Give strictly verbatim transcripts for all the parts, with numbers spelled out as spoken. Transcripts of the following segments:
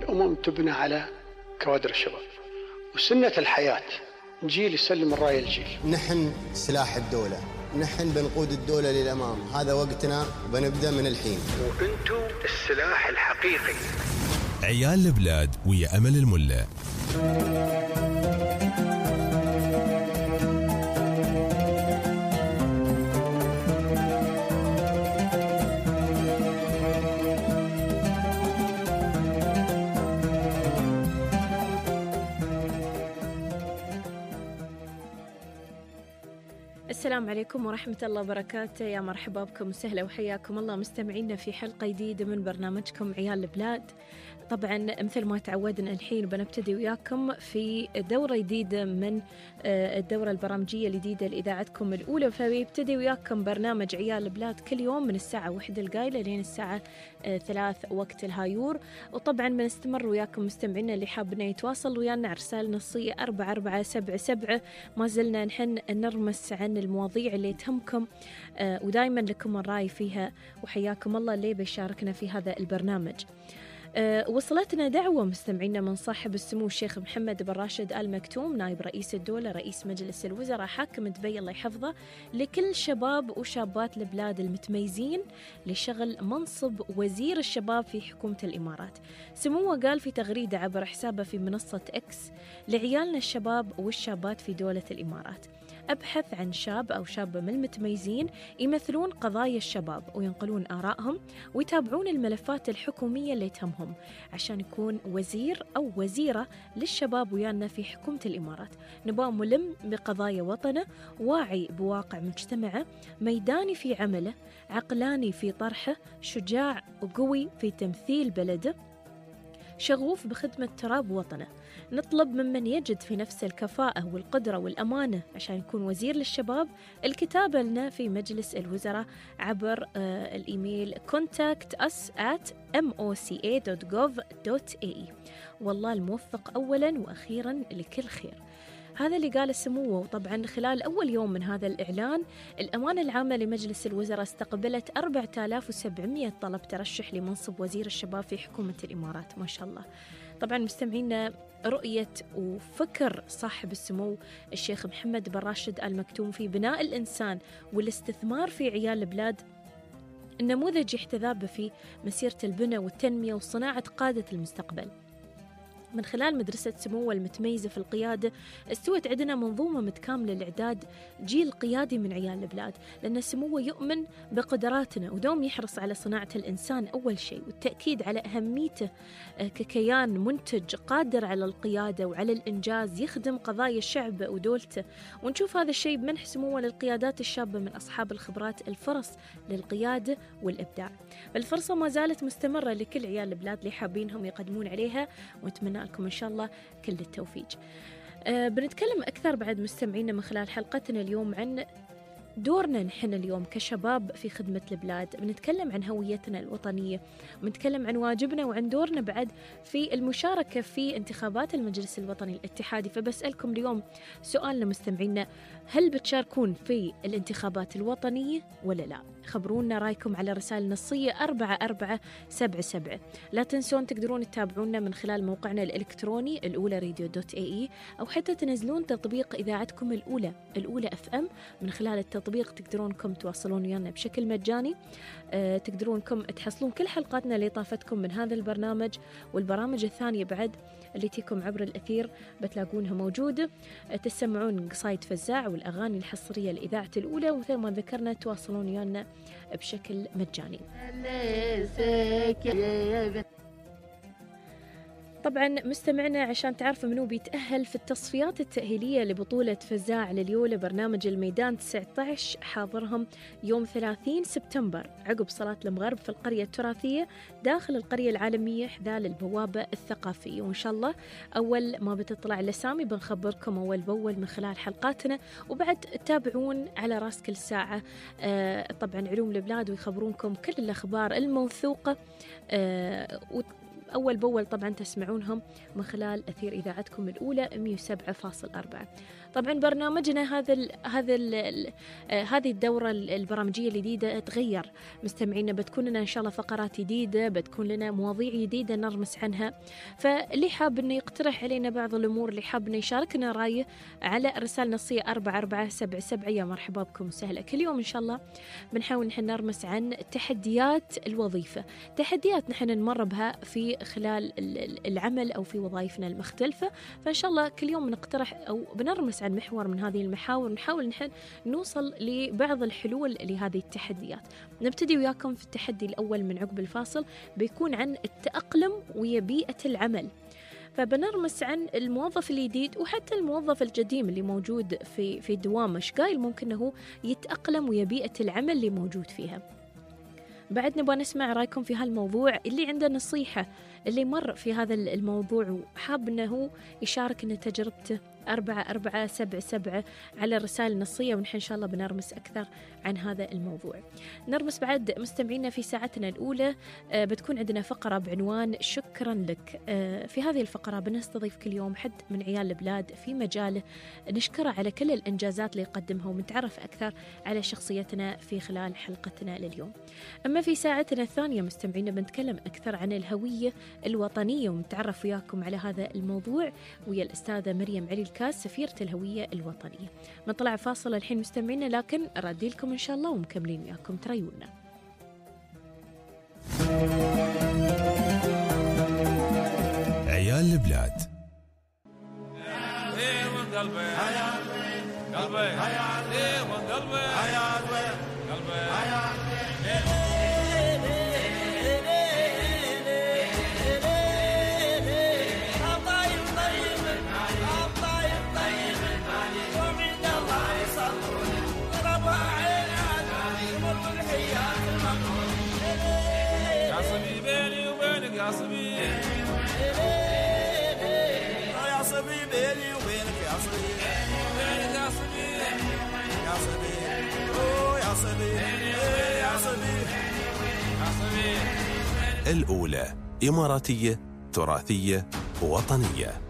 الأمم تبنى على كوادر الشباب، وسنة الحياة جيل يسلم الراية الجيل. نحن سلاح الدولة، نحن بنقود الدولة للأمام، هذا وقتنا وبنبدأ من الحين. وأنتم السلاح الحقيقي. عيال البلاد ويا أمل الملا. السلام عليكم ورحمة الله وبركاته، يا مرحبا بكم وسهلا وحياكم الله مستمعينا في حلقة جديدة من برنامجكم عيال البلاد. طبعا مثل ما تعودنا الحين بنبتدي وياكم في دورة جديدة من الدورة البرامجية الجديدة لإذاعتكم الأولى، فبيبتدي وياكم برنامج عيال البلاد كل يوم من الساعة واحدة القايلة لين الساعة ثلاث وقت الهايور. وطبعا بنستمر وياكم مستمعينا اللي حابنا يتواصل ويانا رسالة نصية أربعة أربعة سبعة سبعة. ما زلنا نحن نرمس عن المواضيع اللي تهمكم ودايما لكم الرأي فيها، وحياكم الله اللي بيشاركنا في هذا البرنامج. أه وصلتنا دعوة مستمعينا من صاحب السمو الشيخ محمد بن راشد آل مكتوم نائب رئيس الدولة رئيس مجلس الوزراء حاكم دبي الله يحفظه لكل شباب وشابات البلاد المتميزين لشغل منصب وزير الشباب في حكومة الإمارات. سموه قال في تغريدة عبر حسابه في منصة إكس: لعيالنا الشباب والشابات في دولة الإمارات، أبحث عن شاب أو شابة من المتميزين يمثلون قضايا الشباب وينقلون آرائهم ويتابعون الملفات الحكومية اللي تهمهم عشان يكون وزير أو وزيرة للشباب ويانا في حكومة الإمارات. نبغى ملم بقضايا وطنه، واعي بواقع مجتمعه، ميداني في عمله، عقلاني في طرحه، شجاع وقوي في تمثيل بلده، شغوف بخدمة تراب وطنه. نطلب ممن يجد في نفسه الكفاءة والقدرة والأمانة عشان يكون وزير للشباب الكتابة لنا في مجلس الوزراء عبر آه الإيميل contact us at moca dot gov dot a e. والله الموفق أولا وأخيرا لكل خير. هذا اللي قال السمو. وطبعا خلال أول يوم من هذا الإعلان الأمانة العامة لمجلس الوزراء استقبلت أربعة آلاف وسبعمئة طلب ترشح لمنصب وزير الشباب في حكومة الإمارات، ما شاء الله. طبعا مستمعينا رؤية وفكر صاحب السمو الشيخ محمد بن راشد آل مكتوم في بناء الإنسان والاستثمار في عيال البلاد النموذج يحتذى به في مسيرة البناء والتنمية وصناعة قادة المستقبل. من خلال مدرسة سمو المتميزة في القيادة استوت عندنا منظومة متكاملة لإعداد جيل قيادي من عيال البلاد، لأن سموه يؤمن بقدراتنا ودوم يحرص على صناعة الإنسان أول شيء، والتأكيد على أهميته ككيان منتج قادر على القيادة وعلى الإنجاز يخدم قضايا الشعب ودولته. ونشوف هذا الشيء بمنح سموه للقيادات الشابة من أصحاب الخبرات الفرص للقيادة والإبداع. فالفرصة ما زالت مستمرة لكل عيال البلاد اللي حابينهم يقدمون عليها، ونتمنى لكم إن شاء الله كل التوفيق. أه بنتكلم أكثر بعد مستمعينا من خلال حلقتنا اليوم عن دورنا نحن اليوم كشباب في خدمة البلاد. بنتكلم عن هويتنا الوطنية، بنتكلم عن واجبنا وعن دورنا بعد في المشاركة في انتخابات المجلس الوطني الاتحادي. فبسألكم اليوم سؤالنا مستمعينا: هل بتشاركون في الانتخابات الوطنية ولا لا؟ خبرونا رايكم على رسائل نصية أربعة أربعة سبعة سبعة. لا تنسون تقدرون تتابعونا من خلال موقعنا الإلكتروني الأولى راديو دوت اي اي، أو حتى تنزلون تطبيق إذاعتكم الأولى الأولى اف ام. من خلال التطبيق تقدرونكم تواصلون ويانا بشكل مجاني. أه تقدرونكم تحصلون كل حلقاتنا اللي طافتكم من هذا البرنامج والبرامج الثانية بعد اللي تيكم عبر الأثير بتلاقونها موجودة. أه تسمعون قصايد فزاع والأغاني الحصرية لإذاعة الأولى، ومثل ما ذكرنا تواصلون ويانا بشكل مجاني. طبعا مستمعنا عشان تعرفوا منو بيتأهل في التصفيات التأهيلية لبطولة فزاع لليولة برنامج الميدان تسعة عشر حاضرهم يوم ثلاثين سبتمبر عقب صلاة المغرب في القرية التراثية داخل القرية العالمية حذال البوابة الثقافية. وإن شاء الله أول ما بتطلع الأسامي بنخبركم أول بأول من خلال حلقاتنا، وبعد تتابعون على راس كل ساعة آه طبعا علوم البلاد ويخبرونكم كل الأخبار الموثوقة آه أول بأول طبعا تسمعونهم من خلال أثير إذاعتكم الأولى مئة وسبعة فاصلة أربعة. طبعا برنامجنا هذا ال هذا ال هذه الدورة البرامجية الجديدة تغير مستمعينا، بتكون لنا إن شاء الله فقرات جديدة، بتكون لنا مواضيع جديدة نرمس عنها. فاللي حاب إنه يقترح علينا بعض الأمور، اللي حاب إنه يشاركنا رأيه على رسالة نصية أربعة أربعة سبعة سبعة، يا مرحبا بكم وسهلا. كل يوم إن شاء الله بنحاول نحن نرمس عن تحديات الوظيفة، تحديات نحن نمر بها في خلال العمل أو في وظائفنا المختلفة. فإن شاء الله كل يوم نقترح أو بنرمس عن محور من هذه المحاور، ونحاول نحن نوصل لبعض الحلول لهذه التحديات. نبتدي وياكم في التحدي الأول من عقب الفاصل، بيكون عن التأقلم ويا بيئة العمل. فبنرمس عن الموظف الجديد وحتى الموظف القديم اللي موجود في في دوامه، ايش قايل ممكن انه يتأقلم ويا بيئة العمل اللي موجود فيها. بعد نبغى نسمع رايكم في هالموضوع، اللي عنده نصيحة، اللي مر في هذا الموضوع وحاب انه يشارك ان تجربته. أربعة أربعة سبعة سبعة على الرسالة النصية، ونحن إن شاء الله بنرمس أكثر عن هذا الموضوع. نرمس بعد مستمعينا في ساعتنا الأولى، آه بتكون عندنا فقرة بعنوان شكرا لك. آه في هذه الفقرة بنستضيف كل يوم حد من عيال البلاد في مجاله، نشكره على كل الإنجازات اللي يقدمها، ونتعرف أكثر على شخصيتنا في خلال حلقتنا لليوم. أما في ساعتنا الثانية مستمعينا بنتكلم أكثر عن الهوية الوطنية، ونتعرف وياكم على هذا الموضوع ويا الأستاذة مريم علي الكاس، سفيرة الهوية الوطنية. نطلع فاصل الحين مستمعينا، لكن أردي لكم إن شاء الله ومكملين وياكم تريونا. عيال البلاد. يا صبي يا صبي بيني وبينك يا صبي يا صبي يا صبي يا صبي يا صبي يا صبي. الأولى إماراتية تراثية وطنية.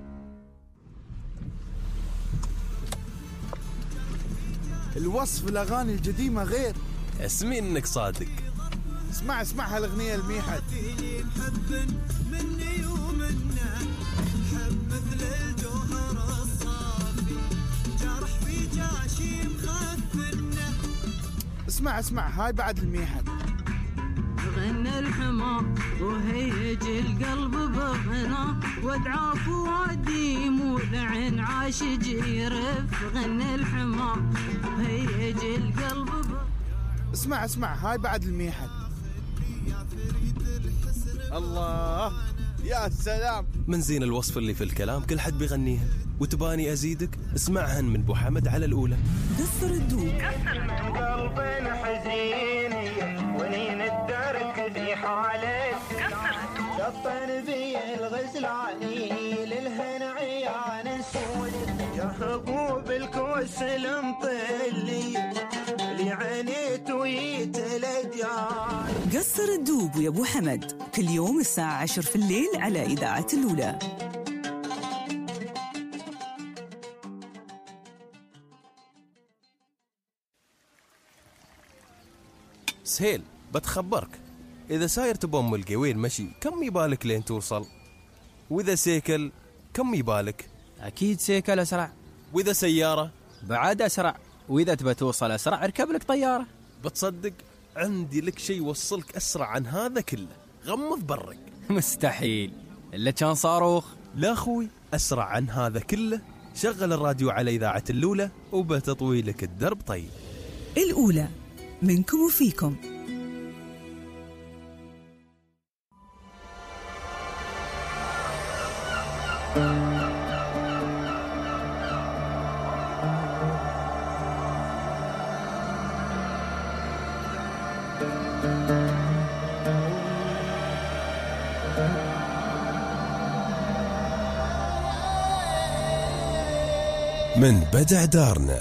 الوصف الأغاني القديمة غير. اسمي إنك صادق. اسمع اسمع هالأغنية الميحد. حب مني ومنه حب مثل الجوهر الصافي جرح في جاشي مخفنه. اسمع اسمع هاي بعد الميحد. غنى الحمار وهيج القلب بغنى وادعى فؤادي مولع عاشق يرف. غنى الحمار وهيج القلب بغنى. اسمع اسمع هاي بعد الميحد. الله يا سلام، من زين الوصف اللي في الكلام كل حد بيغنيها، وتباني أزيدك اسمعهن من بو حمد على الأولى. قصر الدوب. قلبي حزين ونين الدرك في حالك. قصر الدوب. شطن في الغزل علي للهنا عيان سود يرهقوا بالكوس المطلي اللي عانيت ويتلديان. قصر الدوب ويا ابو حمد كل يوم الساعة عشر في الليل على إذاعة الأولى. سهيل بتخبرك، إذا ساير تبى أم القويل مشي كم يبالك لين توصل؟ وإذا سيكل كم يبالك؟ أكيد سيكل أسرع. وإذا سيارة بعد أسرع. وإذا تبى توصل أسرع اركب لك طيارة. بتصدق عندي لك شيء يوصلك أسرع عن هذا كله، غمض برك. مستحيل إلا كان صاروخ. لا أخوي، أسرع عن هذا كله شغل الراديو على إذاعة الأولى وبتطوي لك الدرب. طيب الأولى منكم وفيكم. من بدع دارنا.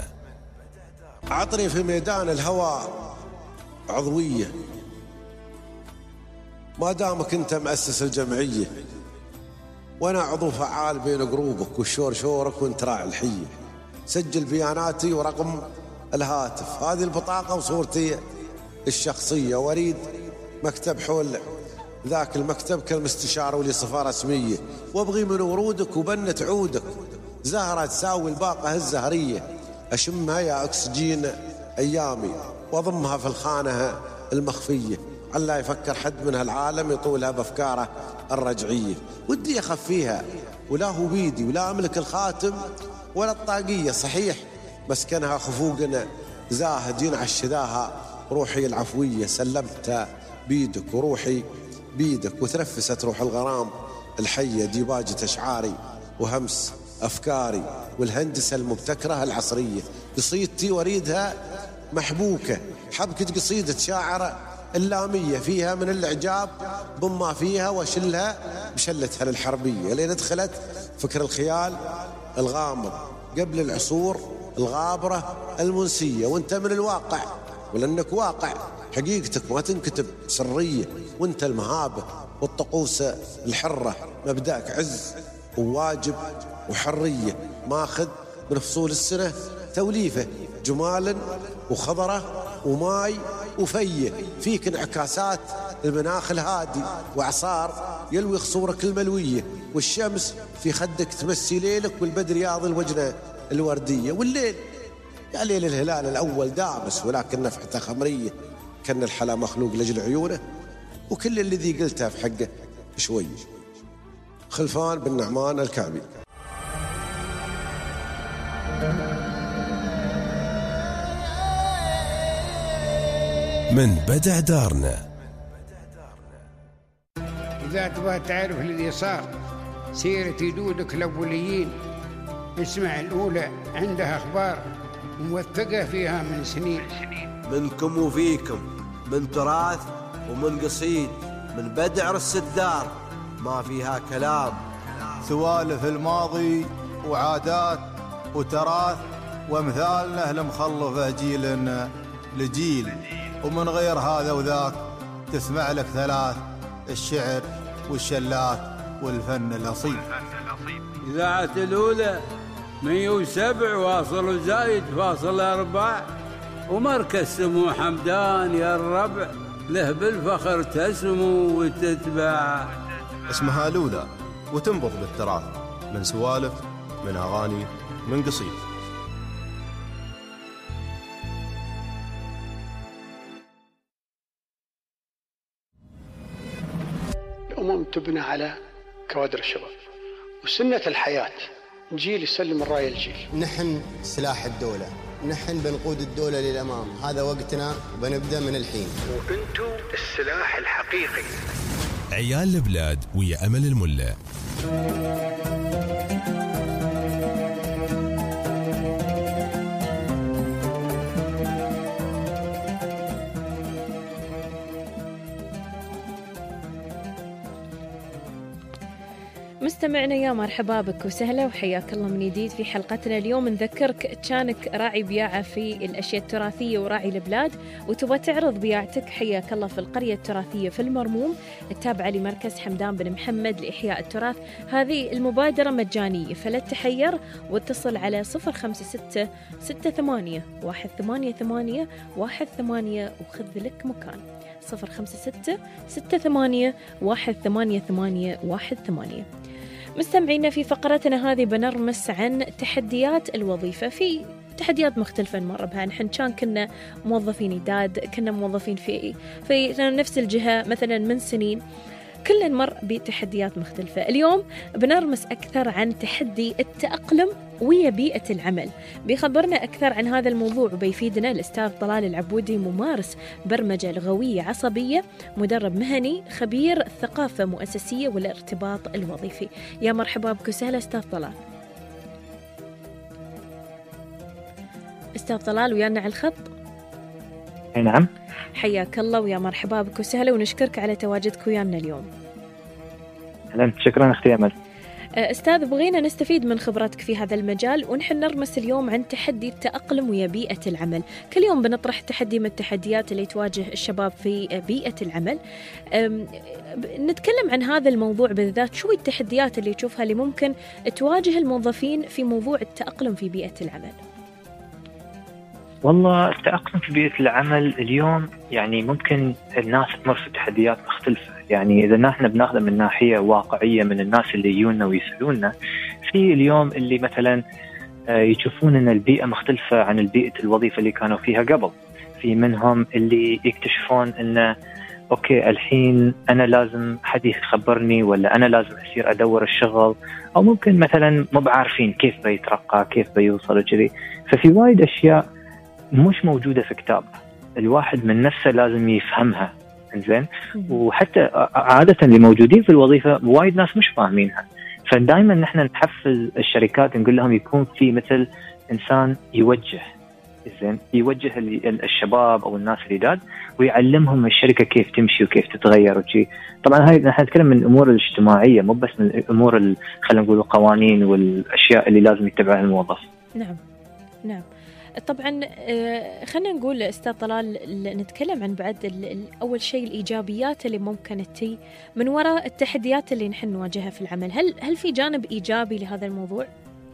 عطني في ميدان الهوى عضوية ما دامك أنت مؤسس الجمعية وأنا عضو فعال بين جروبك والشور شورك وأنت راعي الحية، سجل بياناتي ورقم الهاتف، هذه البطاقة وصورتي الشخصية، وأريد مكتب حول ذاك المكتب كالمستشار ولي صفة رسمية، وابغي من ورودك وبنة عودك زهرة تساوي الباقة الزهرية، أشمها يا أكسجين أيامي وأضمها في الخانة المخفية، على يفكر حد من هالعالم يطولها بأفكاره الرجعية، ودي أخفيها ولا هو بيدي ولا أملك الخاتم ولا الطاقية، صحيح مسكنها خفوقنا زاهد ينعش ذاها روحي العفوية، سلمتها بيدك وروحي بيدك، وتنفست روح الغرام الحية ديباجة أشعاري وهمس أفكاري والهندسة المبتكرة العصرية، قصيدتي وريدها محبوكة حبكة قصيدة شاعر اللامية فيها من الإعجاب بما فيها وشلها بشلتها للحربية، لين دخلت فكر الخيال الغامض قبل العصور الغابرة المنسية، وانت من الواقع ولأنك واقع حقيقتك ما تنكتب سرية، وانت المهابة والطقوس الحرة مبدأك عز وواجب وحرية، ماخذ من فصول السنة توليفة جمال وخضرة وماي وفيه، فيك انعكاسات المناخ الهادي وعصار يلوي خصورك الملوية، والشمس في خدك تمسي ليلك والبدر ياضي الوجنة الوردية، والليل يا ليل الهلال الأول دامس ولكن نفحته خمرية، كان الحلا مخلوق لجل عيونه، وكل الذي قلته في حقه شوي. خلفان بن نعمان الكعبي. من بدع دارنا. إذا تبغى تعرف الذي صار سيرة جدودك الأوليين، اسمع الأولى عندها أخبار موثقة فيها من سنين، منكم وفيكم، من تراث ومن قصيد، من بدع رس الدار ما فيها كلام، سوالف الماضي وعادات وتراث وامثالنا المخلفة جيل لجيل، ومن غير هذا وذاك تسمع لك ثلاث: الشعر والشلات والفن الأصيل. إذاعة الأولى مية وسبع واصل زايد فاصل أربع، ومركز سمو حمدان يا الربع له بالفخر تسمو وتتبع. اسمها الأولى وتنبض بالتراث، من سوالف من أغاني من قصيد. الأمم تبنى على كوادر الشباب، وسنة الحياة جيل يسلم الراية الجيل. نحن سلاح الدولة، نحن بنقود الدولة للأمام، هذا وقتنا وبنبدأ من الحين. وأنتم السلاح الحقيقي. عيال البلاد ويا أمل الملا. مستمعنا يا مرحبا بك وسهلا وحياك الله من جديد في حلقتنا اليوم. نذكرك كانك راعي بياعة في الأشياء التراثية وراعي البلاد وتبغى تعرض بياعتك، حياك الله في القرية التراثية في المرموم التابعة لمركز حمدان بن محمد لإحياء التراث. هذه المبادرة مجانية فلا تحير واتصل على صفر خمسة ستة ستة ثمانية واحد ثمانية ثمانية واحد ثمانية وخذ لك مكان. صفر خمسة ستة ستة ثمانية واحد ثمانية ثمانية واحد ثمانية. مستمعينا في فقرتنا هذه بنرمس عن تحديات الوظيفة، في تحديات مختلفة نمر بها. نحن كان كنا موظفين إداد، كنا موظفين في في نفس الجهة مثلا من سنين، كلنا نمر بتحديات مختلفة. اليوم بنرمس أكثر عن تحدي التأقلم ويا بيئة العمل. بيخبرنا أكثر عن هذا الموضوع وبيفيدنا الأستاذ طلال العبودي، ممارس برمجة لغوية عصبية، مدرب مهني، خبير الثقافة مؤسسية والارتباط الوظيفي. يا مرحبا بك وسهلا أستاذ طلال. أستاذ طلال ويانا على الخط؟ نعم. حياك الله ويا مرحبا بك وسهلا، ونشكرك على تواجدك ويانا اليوم. أهلا، شكرا أختي أمل. أستاذ، بغينا نستفيد من خبرتك في هذا المجال، ونحن نرمس اليوم عن تحدي التأقلم ويا بيئة العمل. كل يوم بنطرح تحدي من التحديات اللي تواجه الشباب في بيئة العمل. نتكلم عن هذا الموضوع بالذات، شو التحديات اللي تشوفها اللي ممكن تواجه الموظفين في موضوع التأقلم في بيئة العمل؟ والله التأقلم في بيئة العمل اليوم يعني ممكن الناس تمر في تحديات مختلفة. يعني إذا نحن بناخذ من ناحية واقعية من الناس اللي يجونا ويسألونا، في اليوم اللي مثلا يشوفون أن البيئة مختلفة عن البيئة الوظيفة اللي كانوا فيها قبل. في منهم اللي يكتشفون أن أوكي الحين أنا لازم حد يخبرني، ولا أنا لازم أسير أدور الشغل، أو ممكن مثلا مو بعارفين كيف بيترقى، كيف بيوصل كذي. ففي وايد أشياء مش موجودة في كتاب، الواحد من نفسه لازم يفهمها. إنزين، وحتى عادة اللي موجودين في الوظيفة وايد ناس مش فاهمينها. فدائما نحن نحفز الشركات، نقول لهم يكون في مثل إنسان يوجه، إنزين، يوجه الشباب أو الناس الجداد ويعلمهم الشركة كيف تمشي وكيف تتغير وشي. طبعا هاي نحن نتكلم من الأمور الاجتماعية، مو بس من الأمور خلينا نقول القوانين والأشياء اللي لازم يتبعها الموظف. نعم نعم. طبعا خلينا نقول أستاذ طلال، نتكلم عن بعد أول شيء الإيجابيات اللي ممكن تي من وراء التحديات اللي نحن نواجهها في العمل. هل هل في جانب إيجابي لهذا الموضوع؟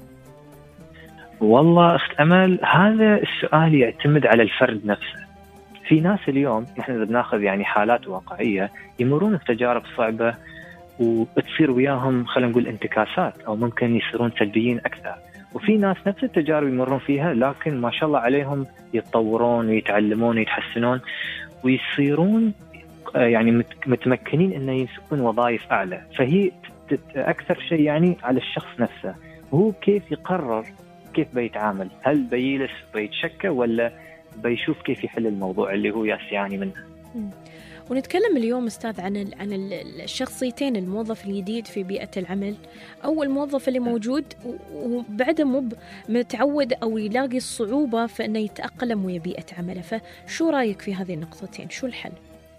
والله أخت أمل، هذا السؤال يعتمد على الفرد نفسه. في ناس اليوم نحن إذا بناخذ يعني حالات واقعية يمرون بتجارب صعبة وتصير وياهم خلينا نقول انتكاسات، أو ممكن يصيرون سلبيين أكثر. وفي ناس نفس التجارب يمرون فيها لكن ما شاء الله عليهم يتطورون ويتعلمون ويتحسنون ويصيرون يعني متمكنين إنه يمسكون وظائف أعلى. فهي أكثر شيء يعني على الشخص نفسه، هو كيف يقرر كيف بيتعامل، هل بيجلس بيتشكى ولا بيشوف كيف يحل الموضوع اللي هو يعاني منه. ونتكلم اليوم أستاذ عن عن الشخصيتين، الموظف الجديد في بيئة العمل أو الموظف اللي موجود وبعده مو متعود أو يلاقي الصعوبة في أنه يتأقلم ويا بيئة عمله. فشو رأيك في هذه النقطتين؟ شو الحل؟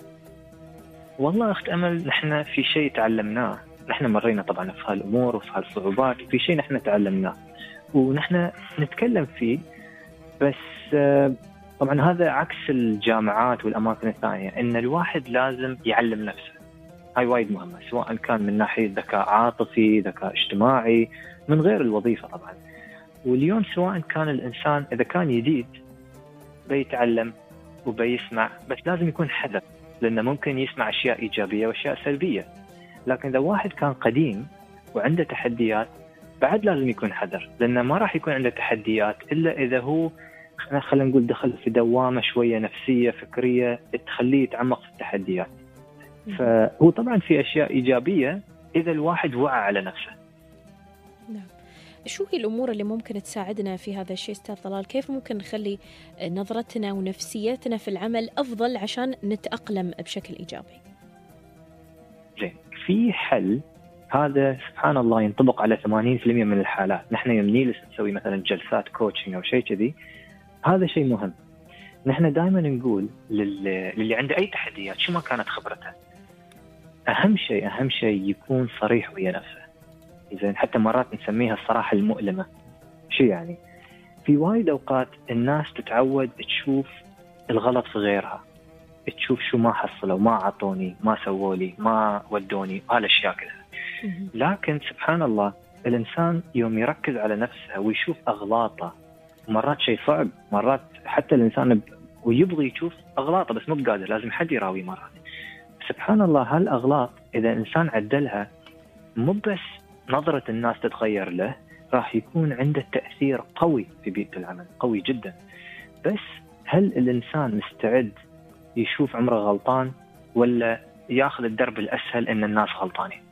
والله أخت أمل، نحن في شيء تعلمناه، نحن مرينا طبعا في هالأمور وفي هالصعوبات، في شيء نحن تعلمناه ونحن نتكلم فيه. بس طبعا هذا عكس الجامعات والأماكن الثانية، إن الواحد لازم يعلم نفسه. هاي وايد مهمة، سواء كان من ناحية ذكاء عاطفي، ذكاء اجتماعي، من غير الوظيفة طبعا. واليوم سواء كان الإنسان إذا كان جديد بيتعلم وبيسمع، بس لازم يكون حذر، لأنه ممكن يسمع أشياء إيجابية وأشياء سلبية. لكن إذا واحد كان قديم وعنده تحديات بعد لازم يكون حذر، لأنه ما راح يكون عنده تحديات إلا إذا هو خلينا نقول دخل في دوامة شوية نفسية فكرية تخليه يتعمق في التحديات. فهو طبعا في أشياء إيجابية إذا الواحد وعى على نفسه. نعم. شو هي الأمور اللي ممكن تساعدنا في هذا الشيء أستاذ طلال؟ كيف ممكن نخلي نظرتنا ونفسيتنا في العمل أفضل عشان نتأقلم بشكل إيجابي؟ زين، في حل هذا سبحان الله ينطبق على ثمانين بالمئة من الحالات. نحن يوم نجلس نسوي مثلا جلسات كوتشنج أو شيء كذي، هذا شيء مهم. نحن دائما نقول للي, للي عنده أي تحديات شو ما كانت خبرته، أهم شيء أهم شيء يكون صريح ويا نفسه. إذا حتى مرات نسميها الصراحة المؤلمة. شو يعني؟ في وايد أوقات الناس تتعود تشوف الغلط في غيرها، تشوف شو ما حصلوا، ما عطوني، ما سووا لي، ما ودوني، هالأشياء كذا. لكن سبحان الله الإنسان يوم يركز على نفسه ويشوف أغلاطه، مرات شيء صعب، مرات حتى الإنسان ب... ويبغي يشوف أغلاطه بس مو بقادر، لازم حد يراوي مرات. سبحان الله هالأغلاط إذا إنسان عدلها مو بس نظرة الناس تتغير له، راح يكون عنده تأثير قوي في بيئة العمل، قوي جدا. بس هل الإنسان مستعد يشوف عمره غلطان ولا ياخذ الدرب الأسهل إن الناس غلطانين؟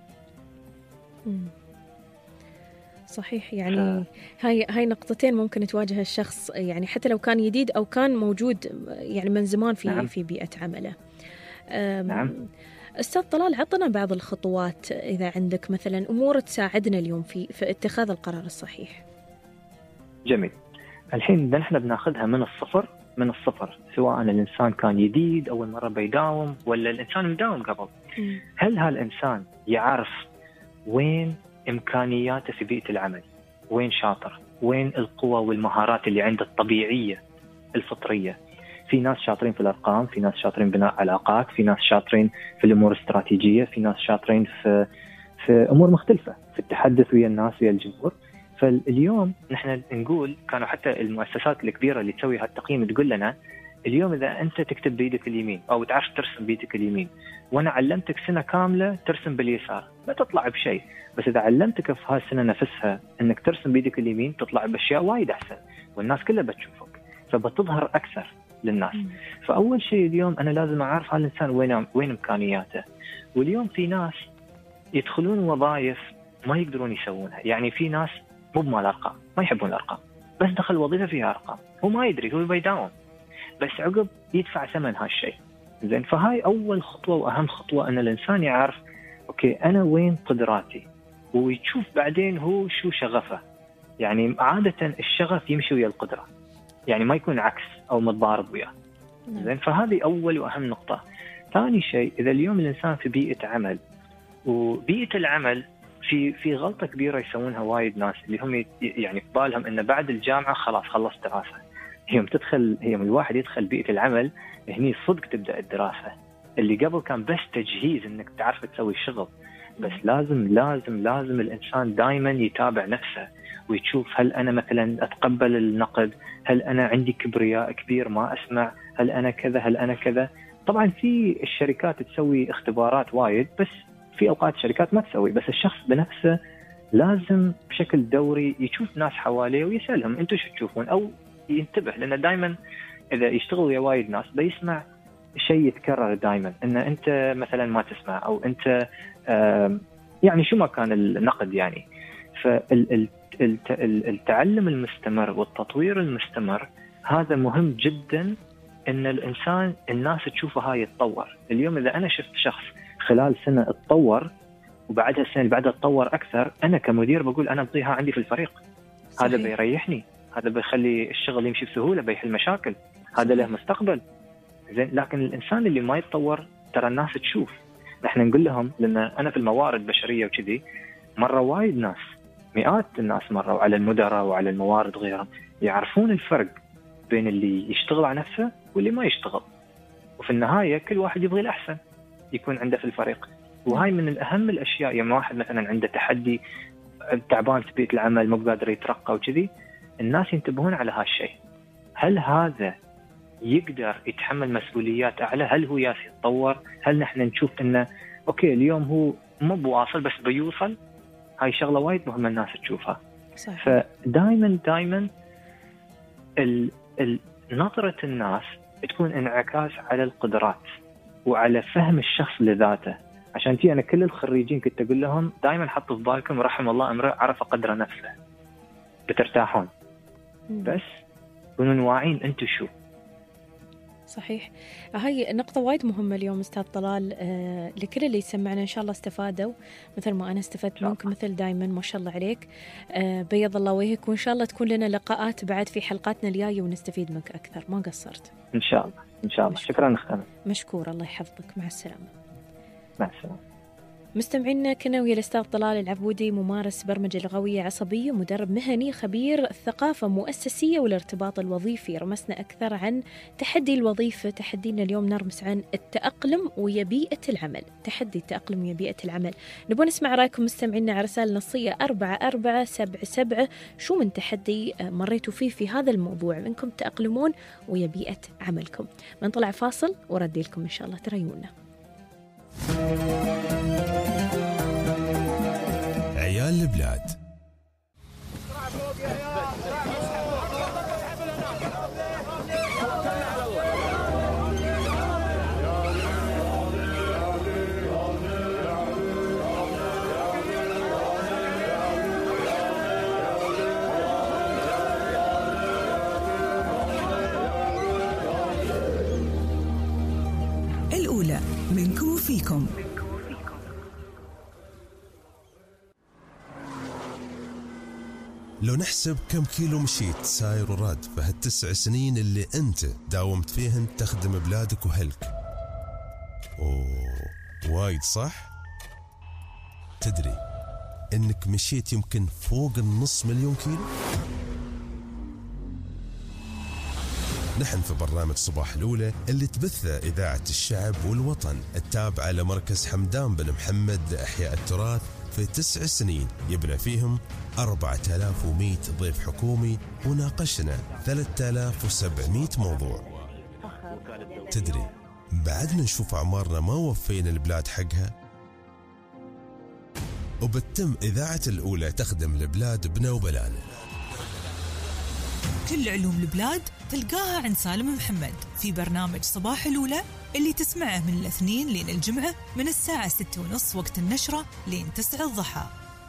صحيح. يعني ف... هاي هاي نقطتين ممكن تواجه الشخص، يعني حتى لو كان جديد أو كان موجود يعني من زمان في نعم. في بيئة عمله. نعم. أستاذ طلال، عطنا بعض الخطوات إذا عندك مثلا أمور تساعدنا اليوم في في اتخاذ القرار الصحيح. جميل. الحين نحن بناخذها من الصفر من الصفر سواء الإنسان كان جديد أول مرة بيداوم ولا الإنسان مداوم قبل. م. هل هالإنسان يعرف وين إمكانياته في بيئة العمل، وين شاطر، وين القوة والمهارات اللي عنده الطبيعية الفطرية. في ناس شاطرين في الأرقام، في ناس شاطرين بناء علاقات، في ناس شاطرين في الأمور الاستراتيجية، في ناس شاطرين في في أمور مختلفة، في التحدث ويا الناس ويا الجمهور. فاليوم نحن نقول، كانوا حتى المؤسسات الكبيرة اللي تسوي هالتقييم تقول لنا اليوم إذا أنت تكتب بيدك اليمين أو تعرف ترسم بيدك اليمين وأنا علمتك سنة كاملة ترسم باليسار ما تطلع بشيء، بس إذا علمتك في هالسنة نفسها أنك ترسم بيدك اليمين تطلع بأشياء وايد أحسن، والناس كلها بتشوفك فبتظهر أكثر للناس. فأول شيء اليوم أنا لازم أعرف هالإنسان وين وين إمكانياته. واليوم في ناس يدخلون وظائف ما يقدرون يسوونها، يعني في ناس مو بمال أرقام، ما يحبون الأرقام، بس دخل وظيفة فيها أرقام، هو ما يدري، هو بيداوم، بس عقب يدفع ثمن هالشيء. زين، فهاي أول خطوة وأهم خطوة، أن الإنسان يعرف أوكي أنا وين قدراتي، ويشوف بعدين هو شو شغفه. يعني عادة الشغف يمشي ويا القدرة، يعني ما يكون عكس أو متضارب وياه. زين، فهذه أول وأهم نقطة. ثاني شيء، إذا اليوم الإنسان في بيئة عمل، وبيئة العمل في في غلطة كبيرة يسوونها وايد ناس، اللي هم يعني في بالهم إن بعد الجامعة خلاص خلص دراسة. يوم تدخل يوم الواحد يدخل بيئة العمل هني صدق تبدأ الدراسة، اللي قبل كان بس تجهيز إنك تعرف تسوي الشغل. بس لازم لازم لازم الإنسان دائما يتابع نفسه ويشوف هل أنا مثلا أتقبل النقد، هل أنا عندي كبرياء كبير ما أسمع، هل أنا كذا هل أنا كذا. طبعا في الشركات تسوي اختبارات وايد، بس في أوقات الشركات ما تسوي، بس الشخص بنفسه لازم بشكل دوري يشوف ناس حواليه ويسألهم أنتوا شو تشوفون، أو ينتبه، لأن دائما إذا يشتغل ويا وايد ناس بيسمع شيء يتكرر دائما، إن أنت مثلا ما تسمع، أو أنت يعني شو ما كان النقد يعني. فالتعلم المستمر والتطوير المستمر هذا مهم جدا، إن الإنسان الناس تشوفه هاي يتطور. اليوم إذا أنا شفت شخص خلال سنة اتطور وبعدها السنة اللي بعدها اتطور أكثر، أنا كمدير بقول أنا أبغيها عندي في الفريق. صحيح. هذا بيريحني، هذا بيخلي الشغل يمشي بسهولة، بيحل مشاكل، هذا له مستقبل. زين، لكن الإنسان اللي ما يتطور ترى الناس تشوف. نحن نقول لهم، لأن أنا في الموارد البشرية وكذي مرة وايد ناس، مئات الناس مروا على المدراء وعلى الموارد غيرهم، يعرفون الفرق بين اللي يشتغل على نفسه واللي ما يشتغل، وفي النهاية كل واحد يبغي الأحسن يكون عنده في الفريق. وهاي من الأهم الأشياء. يوم واحد مثلا عنده تحدي، تعبان في بيئة العمل، مو قادر يترقى وكذي، الناس ينتبهون على هالشيء. هل هذا يقدر يتحمل مسؤوليات أعلى؟ هل هو ياس يتطور؟ هل نحن نشوف إنه أوكي اليوم هو مو بواصل بس بيوصل؟ هاي شغلة وايد مهمة الناس تشوفها. صحيح. فدائما دائما نظرة الناس تكون انعكاس على القدرات وعلى فهم الشخص لذاته. عشان تي أنا كل الخريجين كنت أقول لهم دائما حطوا في بالكم رحم الله امرئ عرف قدر نفسه، بترتاحون. بس كونوا واعين أنتوا شو. صحيح، هاي النقطة وايد مهمة اليوم أستاذ طلال. آه لكل اللي يسمعنا إن شاء الله استفادوا مثل ما أنا استفدت منك، مثل دايما ما شاء الله عليك. آه بيض الله وجهك، وإن شاء الله تكون لنا لقاءات بعد في حلقاتنا الجاية ونستفيد منك أكثر. ما قصرت إن شاء الله. إن شاء الله. شكرا أختنا. مشكور، الله يحفظك. مع السلامة. مع السلامة. مستمعينا، كنا ويا الأستاذ طلال العبودي، ممارس برمجة لغوية عصبية، مدرب مهني، خبير الثقافة مؤسسية والارتباط الوظيفي. رمسنا أكثر عن تحدي الوظيفة. تحدينا اليوم نرمس عن التأقلم ويا بيئة العمل، تحدي التأقلم ويا بيئة العمل. نبغى نسمع رأيكم مستمعينا على رسالة نصية أربعة أربعة سبعة سبعة. شو من تحدي مريتوا فيه في هذا الموضوع منكم تأقلمون ويا بيئة عملكم؟ بنطلع فاصل وردي لكم إن شاء الله، تريونا. عيال البلاد. الأولى منكم وفيكم. لو نحسب كم كيلو مشيت ساير وراد في هالتسع سنين اللي أنت داومت فيهن تخدم بلادك وهلك، أوه وايد صح؟ تدري إنك مشيت يمكن فوق النص مليون كيلو؟ نحن في برنامج صباح الأولى اللي تبثه إذاعة الشعب والوطن التابعة لمركز حمدان بن محمد لإحياء التراث في تسع سنين يبنى فيهم أربعة آلاف ومئة ضيف حكومي وناقشنا ثلاثة آلاف وسبعمئة موضوع. تدري بعدنا نشوف أعمارنا ما وفينا البلاد حقها؟ وبتم إذاعة الأولى تخدم البلاد بنا وبلانا. كل علوم البلاد تلقاها عند سالم محمد في برنامج صباح الأولى اللي تسمعه من الاثنين لين الجمعة من الساعة ستة ونص وقت النشرة لين تسعة الضحى.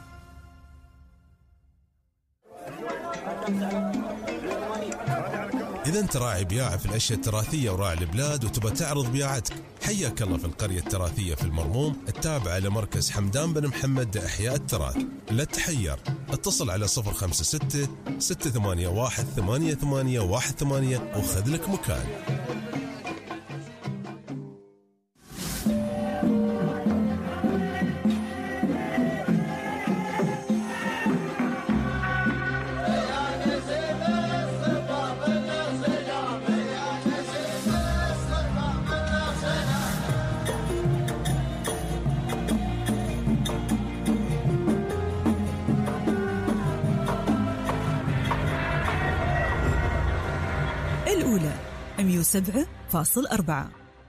إذا أنت راعي بياعة في الأشياء التراثية وراعي البلاد وتبى تعرض بياعتك، حياك الله في القرية التراثية في المرموم التابعة لمركز حمدان بن محمد لإحياء التراث. لا تحير، اتصل على صفر خمسة ستة ستة ثمانية واحد ثمانية ثمانية واحد ثمانية وخذ لك مكان. الأولى مئة وسبعة فاصل أربعة.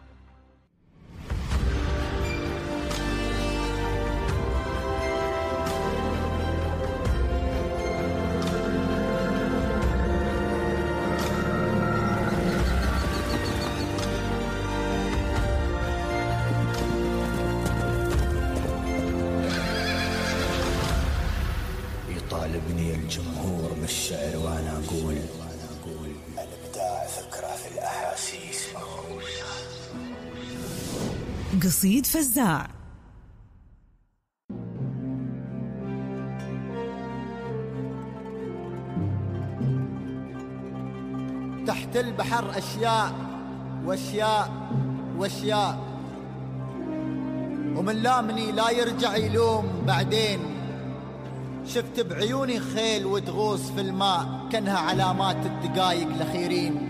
يطالبني الجمهور بالشعر وأنا أقول الإبداع فكرة في الأحاسيس مغروسة. قصيد فزاع. تحت البحر أشياء وأشياء وأشياء، ومن لامني لا يرجع يلوم بعدين. شفت بعيوني خيل وتغوص في الماء كأنها علامات الدقايق الأخيرين.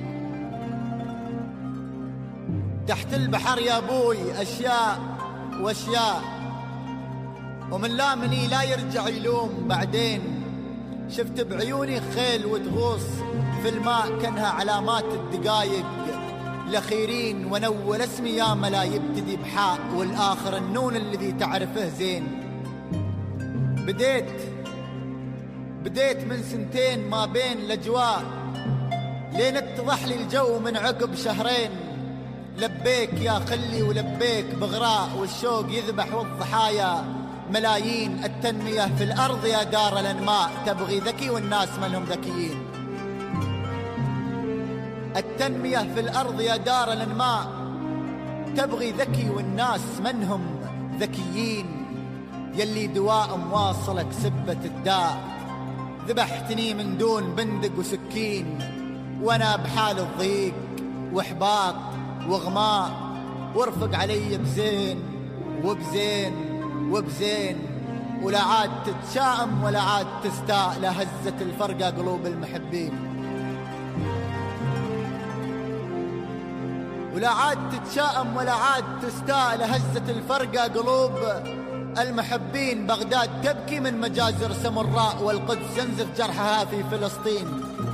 تحت البحر يا أبوي أشياء وأشياء، ومن لامني لا يرجع يلوم بعدين. شفت بعيوني خيل وتغوص في الماء كأنها علامات الدقايق الأخيرين. ونول اسمي يا ملا يبتدي بحاء والآخر النون الذي تعرفه زين. بديت بديت من سنتين ما بين الأجواء، لين اتضح لي الجو من عقب شهرين. لبيك يا خلي ولبيك بغراء، والشوق يذبح والضحايا ملايين. التنمية في الأرض يا دار الأنماء تبغي ذكي والناس منهم ذكيين. التنمية في الأرض يا دار الأنماء تبغي ذكي والناس منهم ذكيين. يلي دواء مواصلك سبة الداء، ذبحتني من دون بندق وسكين. وانا بحال الضيق واحباط واغماء، وارفق علي بزين وبزين وبزين. ولا عاد تتشائم ولا عاد تستاء، لهزة الفرقة قلوب المحبين. ولا عاد تتشائم ولا عاد تستاء، لهزة الفرقة قلوب المحبين. بغداد تبكي من مجازر سمراء، والقدس ينزف جرحها في فلسطين.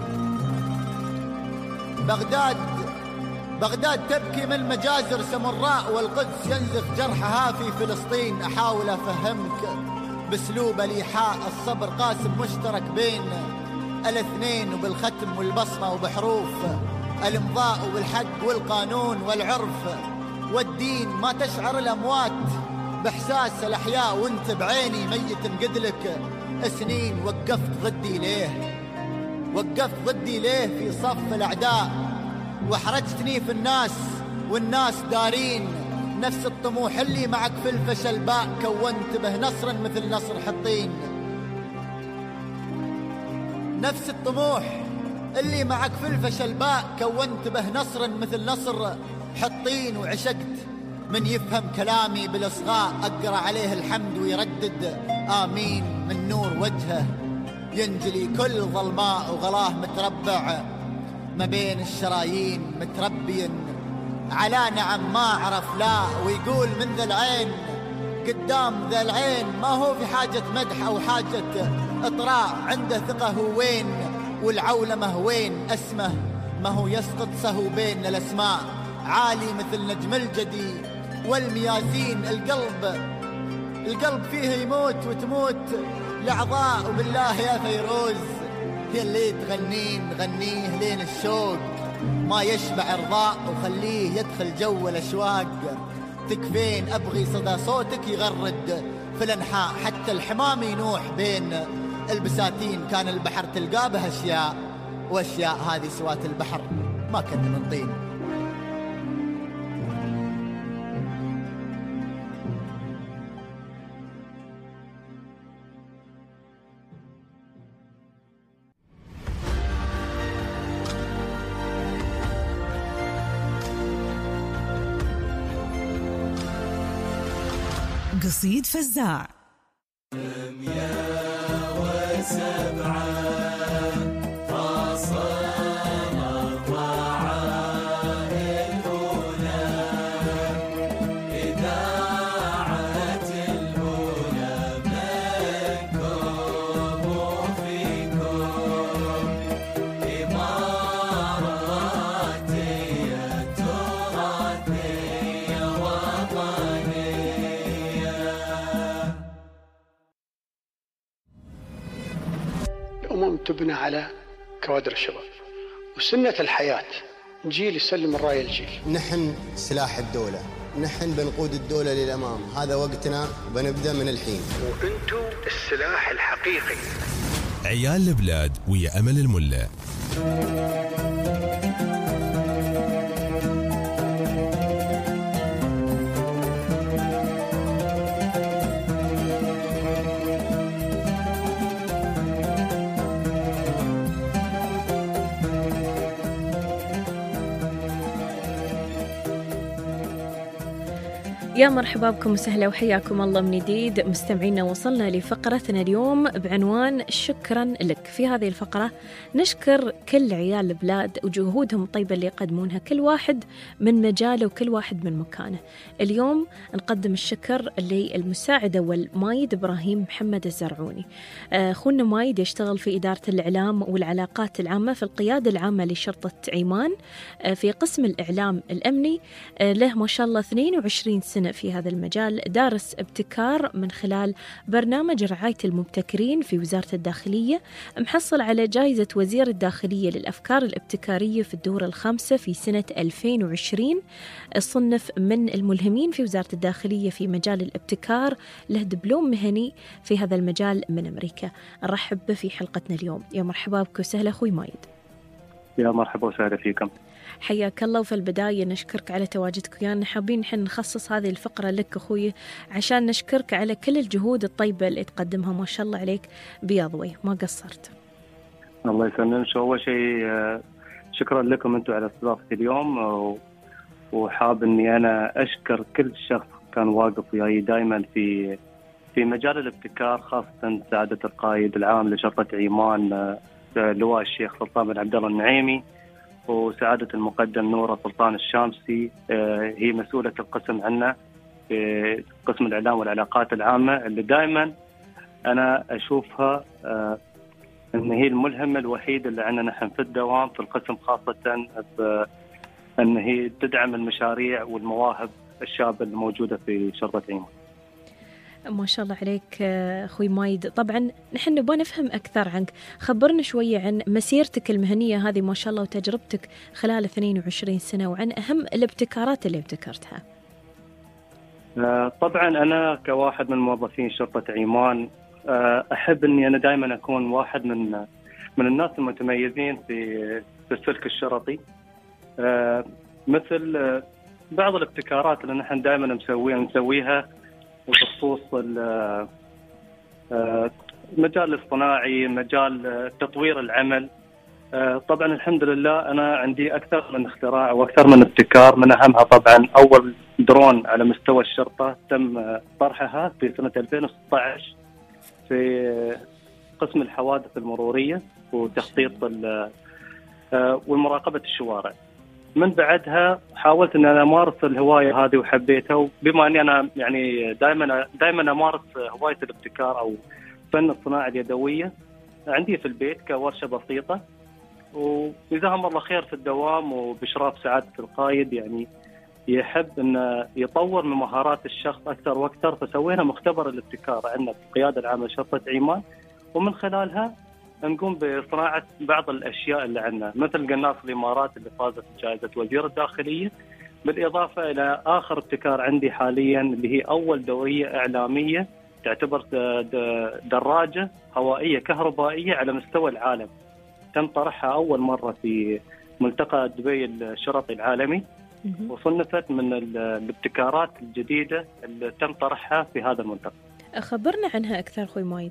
بغداد بغداد تبكي من مجازر سمراء، والقدس ينزف جرحها في فلسطين. أحاول أفهمك باسلوب الإيحاء، الصبر قاسم مشترك بين الاثنين، وبالختم والبصمة وبحروف الامضاء، وبالحق والقانون والعرف والدين. ما تشعر الأموات بإحساس الأحياء، وانت بعيني ميت قدلك سنين. وقفت ضدي ليه وقفت ضدي ليه في صف الأعداء، وحرجتني في الناس والناس دارين. نفس الطموح اللي معك في الفشل باء، كونت به نصرا مثل نصر حطين. نفس الطموح اللي معك في الفشل باء، كونت به نصرا مثل نصر حطين. وعشقت من يفهم كلامي بالإصغاء أقرأ عليه الحمد ويردد آمين من نور وجهه، ينجلي كل ظلماء وغلاه متربع ما بين الشرايين متربي على نعم ما عرف لا، ويقول من ذا العين قدام ذا العين ما هو في حاجة مدح أو حاجة إطراء، عنده ثقة هو وين والعولمة وين، اسمه ما هو يسقط سهو بين الأسماء، عالي مثل نجم الجدي والمياسين، القلب القلب فيه يموت وتموت الأعضاء، وبالله يا فيروز يا اللي تغنين غنيه لين الشوق ما يشبع رضاء، وخليه يدخل جو الأشواق، تكفين أبغي صدى صوتك يغرد في الأنحاء، حتى الحمام ينوح بين البساتين، كان البحر تلقى به أشياء وأشياء هذه سوات البحر ما كنت من طين. قصيد فزاع. الأمم تبنى على كوادر الشباب، وسنة الحياة جيل يسلم الراية الجيل. نحن سلاح الدولة، نحن بنقود الدولة للأمام، هذا وقتنا وبنبدأ من الحين. وأنتم السلاح الحقيقي. عيال البلاد ويا أمل الملا. يا مرحبا بكم وسهلا وحياكم الله من جديد مستمعينا. وصلنا لفقرتنا اليوم بعنوان شكرا لك. في هذه الفقرة نشكر كل عيال البلاد وجهودهم الطيبة اللي يقدمونها، كل واحد من مجاله وكل واحد من مكانه. اليوم نقدم الشكر للمساعد أول مايد إبراهيم محمد الزرعوني. أخونا مايد يشتغل في إدارة الإعلام والعلاقات العامة في القيادة العامة لشرطة عمان في قسم الإعلام الأمني. له ما شاء الله اثنين وعشرين سنة في هذا المجال، دارس ابتكار من خلال برنامج رعاية المبتكرين في وزارة الداخلية، محصل على جائزة وزير الداخلية للأفكار الابتكارية في الدورة الخامسة في سنة ألفين وعشرين، صنف من الملهمين في وزارة الداخلية في مجال الابتكار، له دبلوم مهني في هذا المجال من أمريكا. نرحب به في حلقتنا اليوم. يا مرحبا بك وسهلا أخوي مايد. يا مرحبا وسهلا فيكم. حياك الله. وفي البداية نشكرك على تواجدك ويانا، حابين نحن نخصص هذه الفقرة لك أخوي عشان نشكرك على كل الجهود الطيبة اللي تقدمها، ما شاء الله عليك بياضوي ما قصرت. الله يسلمك. أول شيء شكرا لكم أنتم على استضافتي اليوم، وحاب أني أنا أشكر كل شخص كان واقف وياي دائما في في مجال الابتكار، خاصة سعادة القائد العام لشرطة عمان لواء الشيخ سلطان بن عبد الله النعيمي، وسعادة المقدم نورة سلطان الشامسي، هي مسؤولة القسم عنا في قسم الإعلام والعلاقات العامة، اللي دائما أنا أشوفها أن هي الملهمة الوحيدة اللي عندنا نحن في الدوام في القسم، خاصة أن هي تدعم المشاريع والمواهب الشابة الموجودة في شرطة عمان. ما شاء الله عليك أخوي مايد. طبعا نحن نبغى نفهم أكثر عنك، خبرنا شوية عن مسيرتك المهنية هذه ما شاء الله وتجربتك خلال اثنين وعشرين سنة، وعن أهم الابتكارات اللي ابتكرتها. طبعا أنا كواحد من موظفين شرطة عمان أحب أني أنا دائما أكون واحد من من الناس المتميزين في في السلك الشرطي، مثل بعض الابتكارات اللي نحن دائما مسويها نسويها بخصوص المجال الاصطناعي، مجال تطوير العمل، آه، طبعا الحمد لله أنا عندي أكثر من اختراع وأكثر من ابتكار، من أهمها طبعا أول درون على مستوى الشرطة تم آه، طرحها في سنة ألفين وستة عشر في آه، قسم الحوادث المرورية وتخطيط آه، ومراقبة الشوارع. من بعدها حاولت أن أنا أمارس الهواية هذه وحبيتها، وبما أني أنا يعني دائما دائما أمارس هواية الابتكار أو فن الصناعة اليدوية عندي في البيت كورشة بسيطة، وجزاهم الله خير في الدوام وبإشراف سعادة القائد يعني يحب أن يطور من مهارات الشخص أكثر وأكثر، فسوينا مختبر الابتكار عندنا في القيادة العامة لشرطة عمان، ومن خلالها نقوم بصناعة بعض الأشياء اللي عندنا مثل قناص الإمارات اللي فازت بجائزة وزير الداخلية، بالإضافة إلى آخر ابتكار عندي حاليا اللي هي أول دورية إعلامية تعتبر دراجة هوائية كهربائية على مستوى العالم، تم طرحها أول مرة في ملتقى دبي الشرطي العالمي، وصنفت من الابتكارات الجديدة اللي تم طرحها في هذا الملتقى. خبرنا عنها أكثر أخوي مايد.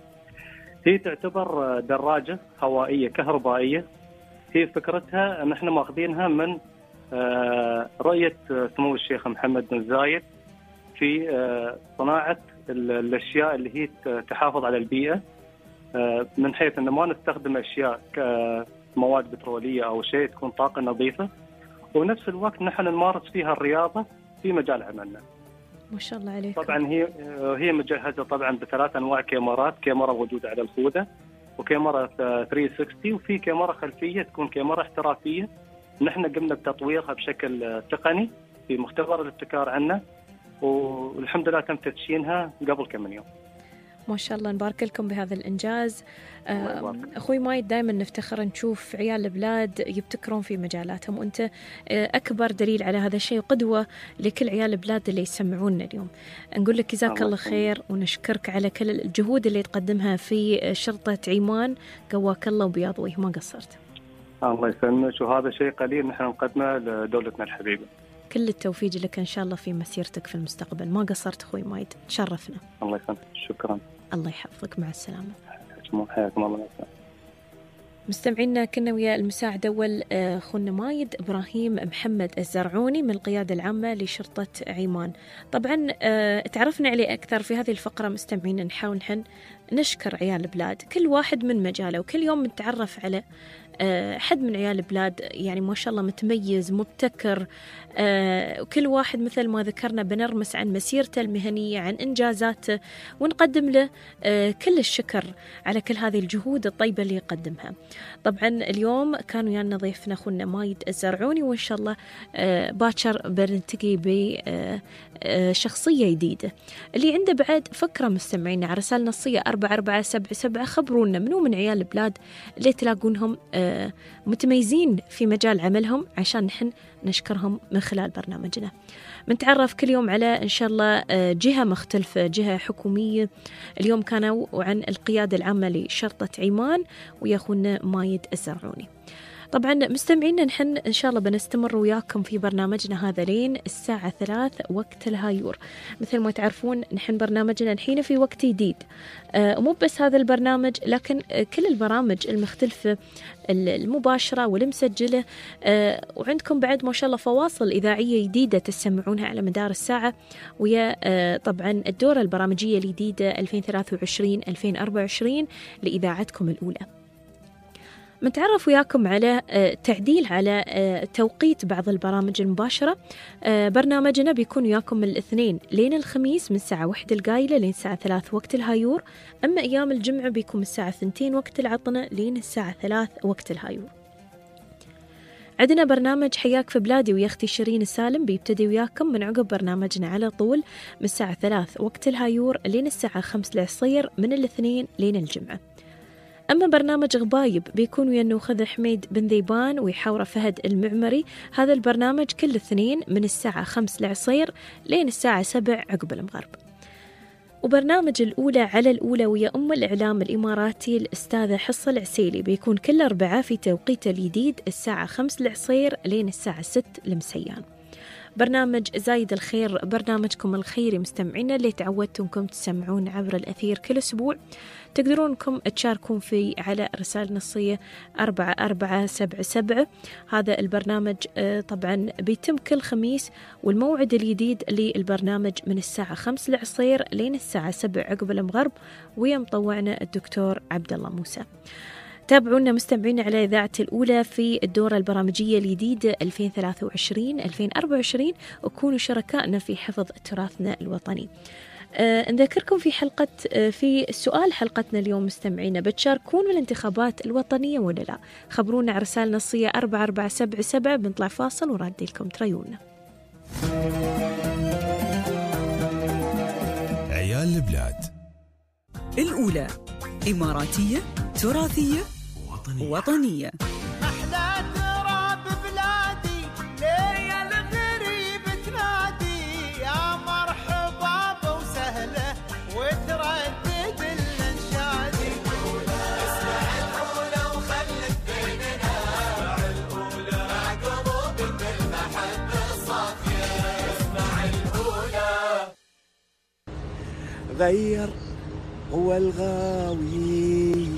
هي تعتبر دراجة هوائية كهربائية، هي فكرتها أن احنا ماخذينها من رؤية سمو الشيخ محمد بن زايد في صناعة الأشياء اللي هي تحافظ على البيئة، من حيث أن ما نستخدم أشياء كمواد بترولية أو شيء، تكون طاقة نظيفة، ونفس الوقت نحن نمارس فيها الرياضة في مجال عملنا. ما شاء الله عليكم. طبعا هي هي مجهزة طبعا بثلاث أنواع كاميرات، كاميرا موجودة على الخوذة وكاميرا ثلاثمية وستين وفي كاميرا خلفية تكون كاميرا احترافية. نحن قمنا بتطويرها بشكل تقني في مختبر الابتكار عنا، والحمد لله تم تدشينها قبل كم من يوم. ما شاء الله، نبارك لكم بهذا الإنجاز. أخوي مايد دائما نفتخر نشوف عيال البلاد يبتكرون في مجالاتهم، وأنت أكبر دليل على هذا الشيء وقدوة لكل عيال البلاد اللي يسمعوننا اليوم. نقول لك جزاك الله خير ونشكرك على كل الجهود اللي تقدمها في شرطة عمان، قواك الله وبياض وجه، ما قصرت. الله يسلمك، وهذا شيء قليل نحن نقدمه لدولتنا الحبيبة. كل التوفيق لك إن شاء الله في مسيرتك في المستقبل، ما قصرت أخوي مايد، تشرفنا. الله يسلمك، شكرا. الله يحفظك، مع السلامة. حياكم الله. مستمعينا كنا ويا المساعد أول أخونا مايد إبراهيم محمد الزرعوني من القيادة العامة لشرطة عمان. طبعا تعرفنا عليه أكثر في هذه الفقرة. مستمعينا نحاول نحن نشكر عيال البلاد كل واحد من مجاله، وكل يوم نتعرف على حد من عيال البلاد يعني ما شاء الله متميز مبتكر، وكل واحد مثل ما ذكرنا بنرمس عن مسيرته المهنية، عن إنجازاته، ونقدم له كل الشكر على كل هذه الجهود الطيبة اللي يقدمها. طبعا اليوم كان ويانا ضيفنا أخونا مايد الزرعوني، وإن شاء الله باكر بنلتقي بشخصية جديدة اللي عنده بعد فكرة. مستمعينا على رسالة نصية أربعة أربعة سبعة سبعة، خبرونا منو من عيال البلاد اللي تلاقونهم متميزين في مجال عملهم عشان نحن نشكرهم من خلال برنامجنا. بنتعرف كل يوم على إن شاء الله جهة مختلفة، جهة حكومية. اليوم كانوا عن القيادة العامة لشرطة عمان ويا أخونا مايد الزرعوني. طبعا مستمعينا نحن إن شاء الله بنستمر وياكم في برنامجنا هذا لين الساعة ثلاث وقت الهايور. مثل ما تعرفون نحن برنامجنا الحين في وقت جديد، ومو بس هذا البرنامج لكن كل البرامج المختلفة المباشرة والمسجلة، وعندكم بعد ما شاء الله فواصل إذاعية جديدة تسمعونها على مدار الساعة، ويا طبعا الدورة البرامجية الجديدة ألفين وثلاثة وعشرين ألفين وأربعة وعشرين لإذاعتكم الأولى. متعرف وياكم على تعديل على توقيت بعض البرامج المباشرة. برنامجنا بيكون وياكم من الاثنين لين الخميس من الساعة واحدة القايلة لين الساعة ثلاث وقت الهايور، أما أيام الجمعة بيكون من الساعة ثنتين وقت العطنة لين الساعة ثلاث وقت الهايور. عندنا برنامج حياك في بلادي ويا أختي شيرين السالم بيبتدي وياكم من عقب برنامجنا على طول من الساعة ثلاث وقت الهايور لين الساعة خمس العصير من الاثنين لين الجمعة. أما برنامج غبايب بيكون ويا نوخذ حميد بن ذيبان ويحاور فهد المعمري، هذا البرنامج كل اثنين من الساعة خمس العصير لين الساعة سبع عقب المغرب. وبرنامج الأولى على الأولى ويا أم الإعلام الإماراتي الأستاذة حصة العسيلي بيكون كل أربعة في توقيت الجديد الساعة خمس العصير لين الساعة ست المسيان. برنامج زايد الخير، برنامجكم الخيري مستمعينا اللي تعودتوا انكم تسمعون عبر الأثير كل أسبوع. تقدرونكم تشاركون فيه على رسالة نصية أربعة أربعة سبعة سبعة. هذا البرنامج طبعا بيتم كل خميس، والموعد الجديد للبرنامج من الساعة خمس العصير لين الساعة سبع عقب المغرب، ويا مطوعنا الدكتور عبد الله موسى. تابعونا مستمعين على إذاعة الأولى في الدورة البرامجية الجديدة ألفين وثلاثة وعشرين ألفين وأربعة وعشرين، وكونوا شركائنا في حفظ تراثنا الوطني. أه نذكركم في حلقة أه في سؤال حلقتنا اليوم مستمعينا، بتشاركون بالانتخابات الوطنية ولا لا؟ خبرونا على رسالة نصية أربعة أربعة سبعة سبعة. بنطلع فاصل ورادي لكم تريونا. عيال البلاد الأولى إماراتية تراثية وطنية, وطنية. أحلى تراب بلادي ليا الغريب تنادي يا مرحبا وسهلة وتردد الانشادي. اسمع الأولى وخلك بيننا، اسمع الأولى مع قلوب بالمحبة الصافية. اسمع الأولى. غير هو الغاويين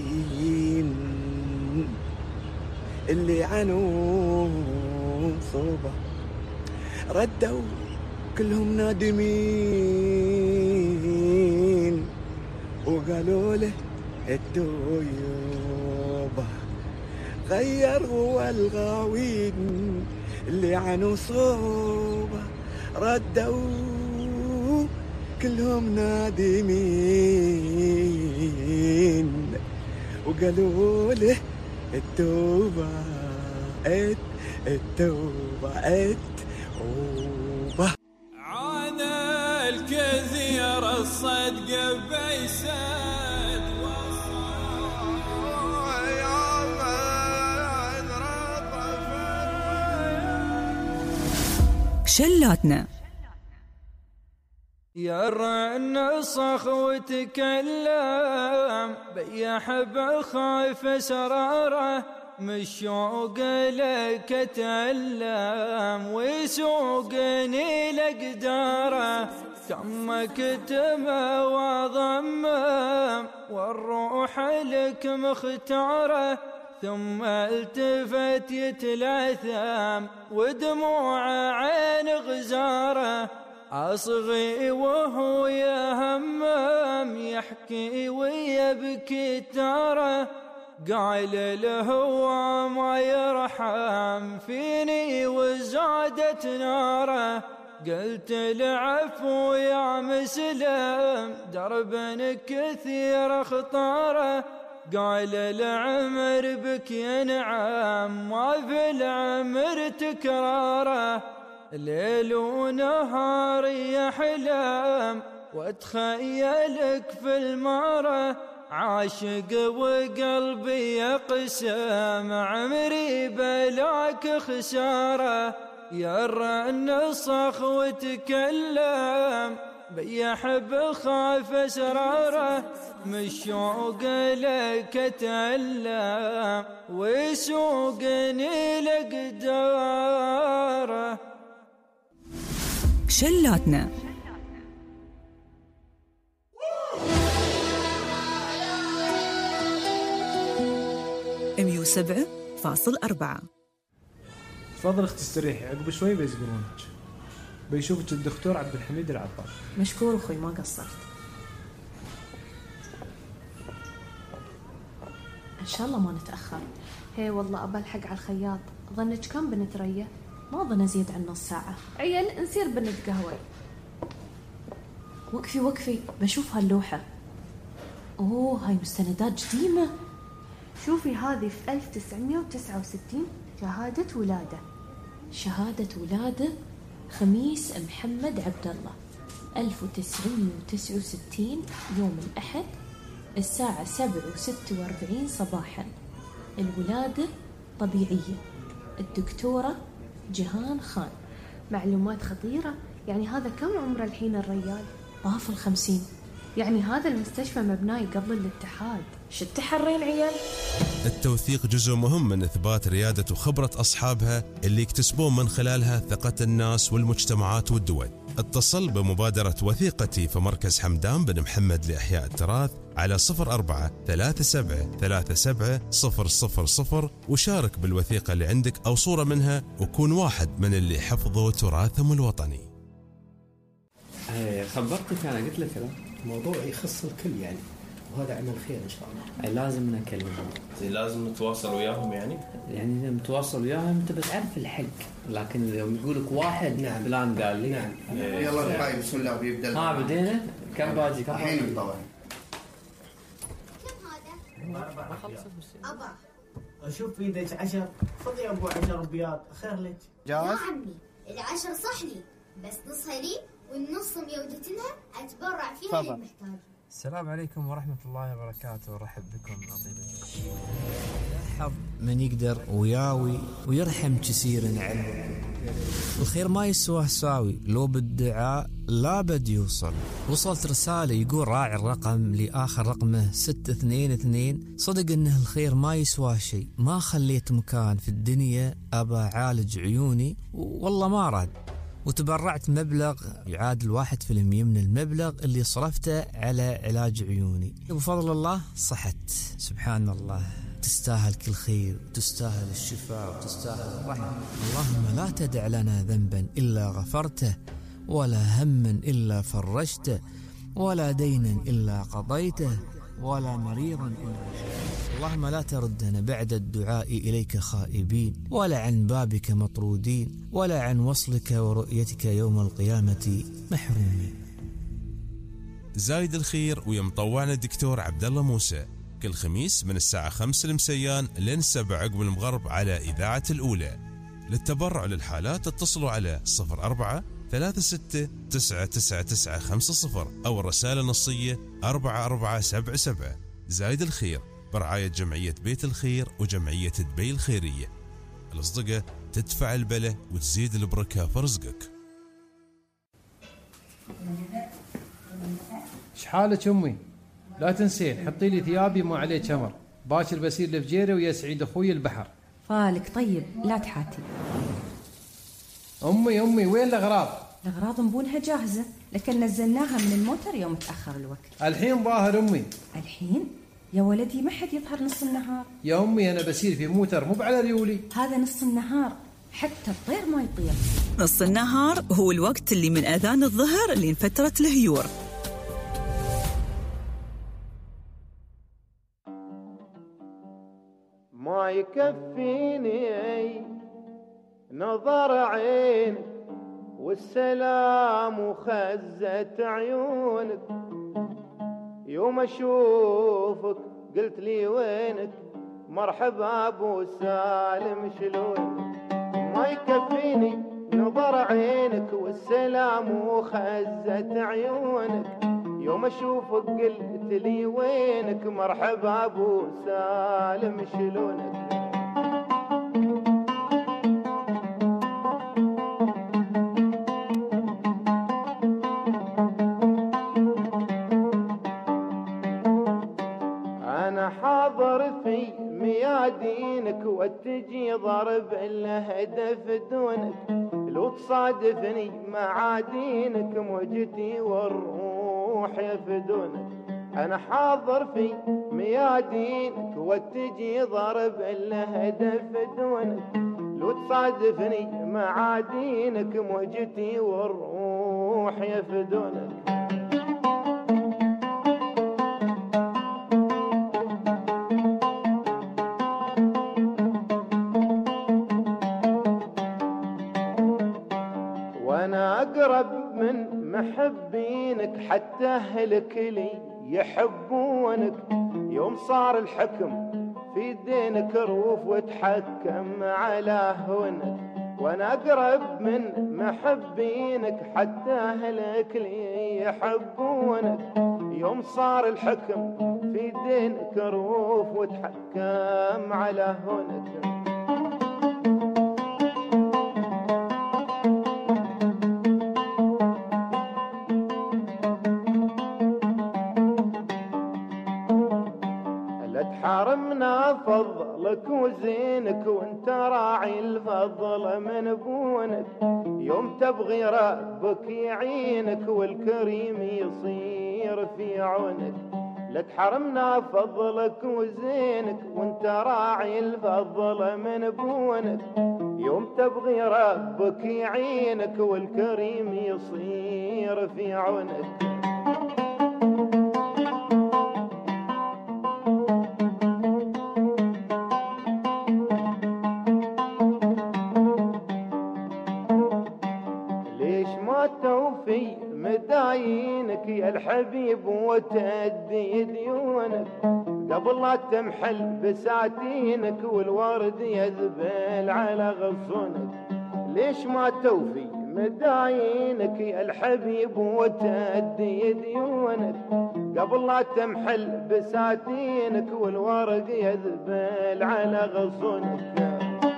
اللي عنوا صوبة ردوا كلهم نادمين وقالوا له الديوبة. غير هو الغاوين اللي عنوا صوبة ردوا كلهم نادمين وقالوا له التوبة ات التوبة ات توبة. عاد الكثير الصدق بيسد شلاتنا يرن صخ وتكلم بيحب خايف اسراره مشوق لك تألم ويسوقني لقداره تم كتم وضمم والروح لك مختاره ثم التفت يتلاثم ودموع عين غزاره أصغي وهو يهمم يحكي ويبكي ترى قال الهوى ما يرحم فيني وزادت ناره قلت العفو يا مسلم درب كثير خطاره قال العمر بك ينعم ما في العمر تكراره ليل ونهار يحلم واتخيلك في المرة عاشق وقلبي يقسم عمري بلاك خسارة يرن صخ وتكلم بيحب خاف اسراره مشوق لك تألم ويسوقني لقداره. شلاتنا مية وسبعة فاصل أربعة. تفضل اختي استريحي عقب شوي بيزقرونك بيشوفك الدكتور عبد الحميد العطار. مشكور اخوي ما قصرت. ان شاء الله ما نتاخر. هي والله ابى الحق على الخياط. ظنك كم بنت ريه؟ ما ظن ازيد عن نص ساعه. عيل نصير بنت قهوه. وقفي وقفي بشوف هاللوحه. اوه هاي مستندات قديمه. شوفي هذه في ألف وتسعمية وتسعة وستين شهاده ولاده. شهاده ولاده خميس محمد عبد الله ألف وتسعمية وتسعة وستين يوم الأحد الساعة سبعة وستة وأربعين صباحا. الولادة طبيعية. الدكتورة جهان خان. معلومات خطيرة. يعني هذا كم عمره الحين الرجال؟ طاف الخمسين. يعني هذا المستشفى مبناي قبل الاتحاد، شو التحرين عيال؟ التوثيق جزء مهم من إثبات ريادة وخبرة أصحابها اللي يكتسبون من خلالها ثقة الناس والمجتمعات والدول. اتصل بمبادرة وثيقتي في مركز حمدان بن محمد لإحياء التراث على صفر أربعة ثلاثة سبعة ثلاثة سبعة صفر صفر صفر وشارك بالوثيقة اللي عندك أو صورة منها وكون واحد من اللي حفظوا تراثهم الوطني. خبرتك أنا قلت لك موضوع يخص الكل يعني، وهذا عمل خير إن شاء الله. لازم نكلمهم، لازم نتواصل وياهم يعني يعني نتواصل وياهم أنت بتعرف الحق، لكن يوم يقولك واحد نعم فلان قال لي نعم إيه. يلا نحاي بسم الله ويبدأ. ها بدينا كم باجي كم الحين طبعا أبا أشوف في يدك عشر، خذ يا أبو عشر بياض خير لك. جاهز؟ يا عمي العشر صح لي بس نصها لي والنص ميودتنها أتبرع فيها للمحتاج. السلام عليكم ورحمة الله وبركاته، ورحب بكم أطيب الجميع. يرحب من يقدر وياوي ويرحم كثير علمكم. الخير ما يسوى ساوي لو بالدعاء لا بد يوصل. وصلت رسالة يقول راعي الرقم لآخر رقمه ستة اثنين اثنين صدق انه الخير ما يسوى شيء، ما خليت مكان في الدنيا أبا عالج عيوني والله ما راد، وتبرعت مبلغ يعادل واحد في المية من المبلغ اللي صرفته على علاج عيوني. بفضل الله صحت، سبحان الله. تستاهل كل خير وتستاهل الشفاء وتستاهل الرحمة. اللهم لا تدع لنا ذنبا إلا غفرته، ولا هما إلا فرجته، ولا دينا إلا قضيته، ولا مريضا إلا شفيته. اللهم لا تردنا بعد الدعاء إليك خائبين، ولا عن بابك مطرودين، ولا عن وصلك ورؤيتك يوم القيامة محرومين. زايد الخير ويمطوعنا الدكتور عبد الله موسى كل خميس من الساعة خمسة المسيان لين السبع عقب المغرب على إذاعة الأولى. للتبرع للحالات اتصلوا على صفر أربعة ثلاثة ستة تسعة تسعة تسعة خمسة صفر أو الرسالة النصية أربعة أربعة سبعة سبعة. زايد الخير برعاية جمعية بيت الخير وجمعية دبي الخيرية. الأصدقاء تدفع البلة وتزيد البركة في رزقك. شحالك أمي؟ لا تنسين حطي لي ثيابي ما عليه شمر، باكر بسير لفجيري ويا سعيد أخوي البحر. فالك طيب لا تحاتي. أمي أمي وين الأغراض؟ الأغراض نبونها جاهزة لكن نزلناها من الموتر يوم تأخر الوقت. الحين ظاهر أمي. الحين؟ يا ولدي ما حد يظهر نص النهار. يا أمي أنا بسير في موتر مو على ريولي. هذا نص النهار حتى الطير ما يطير. نص النهار هو الوقت اللي من أذان الظهر لين فترة الهيور. ما يكفيني نظر عينك والسلام وخزة عيونك، يوم أشوفك قلت لي وينك مرحبا أبو سالم شلونك. ما يكفيني نظر عينك والسلام وخزة عيونك، يوم أشوفك قلت لي وينك مرحبا أبو سالم شلونك. أنا حاضر في ميادينك واتجي ضرب الهدف دونك، لو تصادفني معادينك موجتي والروح يفدونك. أنا حاضر في ميادينك واتجي ضرب الهدف دونك، لو تصادفني معادينك موجتي والروح يفدونك. وانا اقرب من محبينك حتى اهلك لي يحبونك، يوم صار الحكم في دينك روف وتحكم على هونك. وانا اقرب من محبينك حتى اهلك لي يحبونك، يوم صار الحكم في دينك روف وتحكم على هونك. لا تحرمنا فضلك وزينك وانت راعي الفضل من بونك، يوم تبغي ربك يعينك والكريم يصير في عونك. لا تحرمنا فضلك وزينك وانت راعي الفضل من بونك، يوم تبغي ربك يعينك والكريم يصير في عونك. توفي مداينك يا الحبيب وتأدي ديونك، قبل لا تمحل بساتينك والورد يذبل على غصونك. ليش ما توفي مداينك يا الحبيب وتأدي ديونك، قبل لا تمحل بساتينك والورد يذبل على غصونك.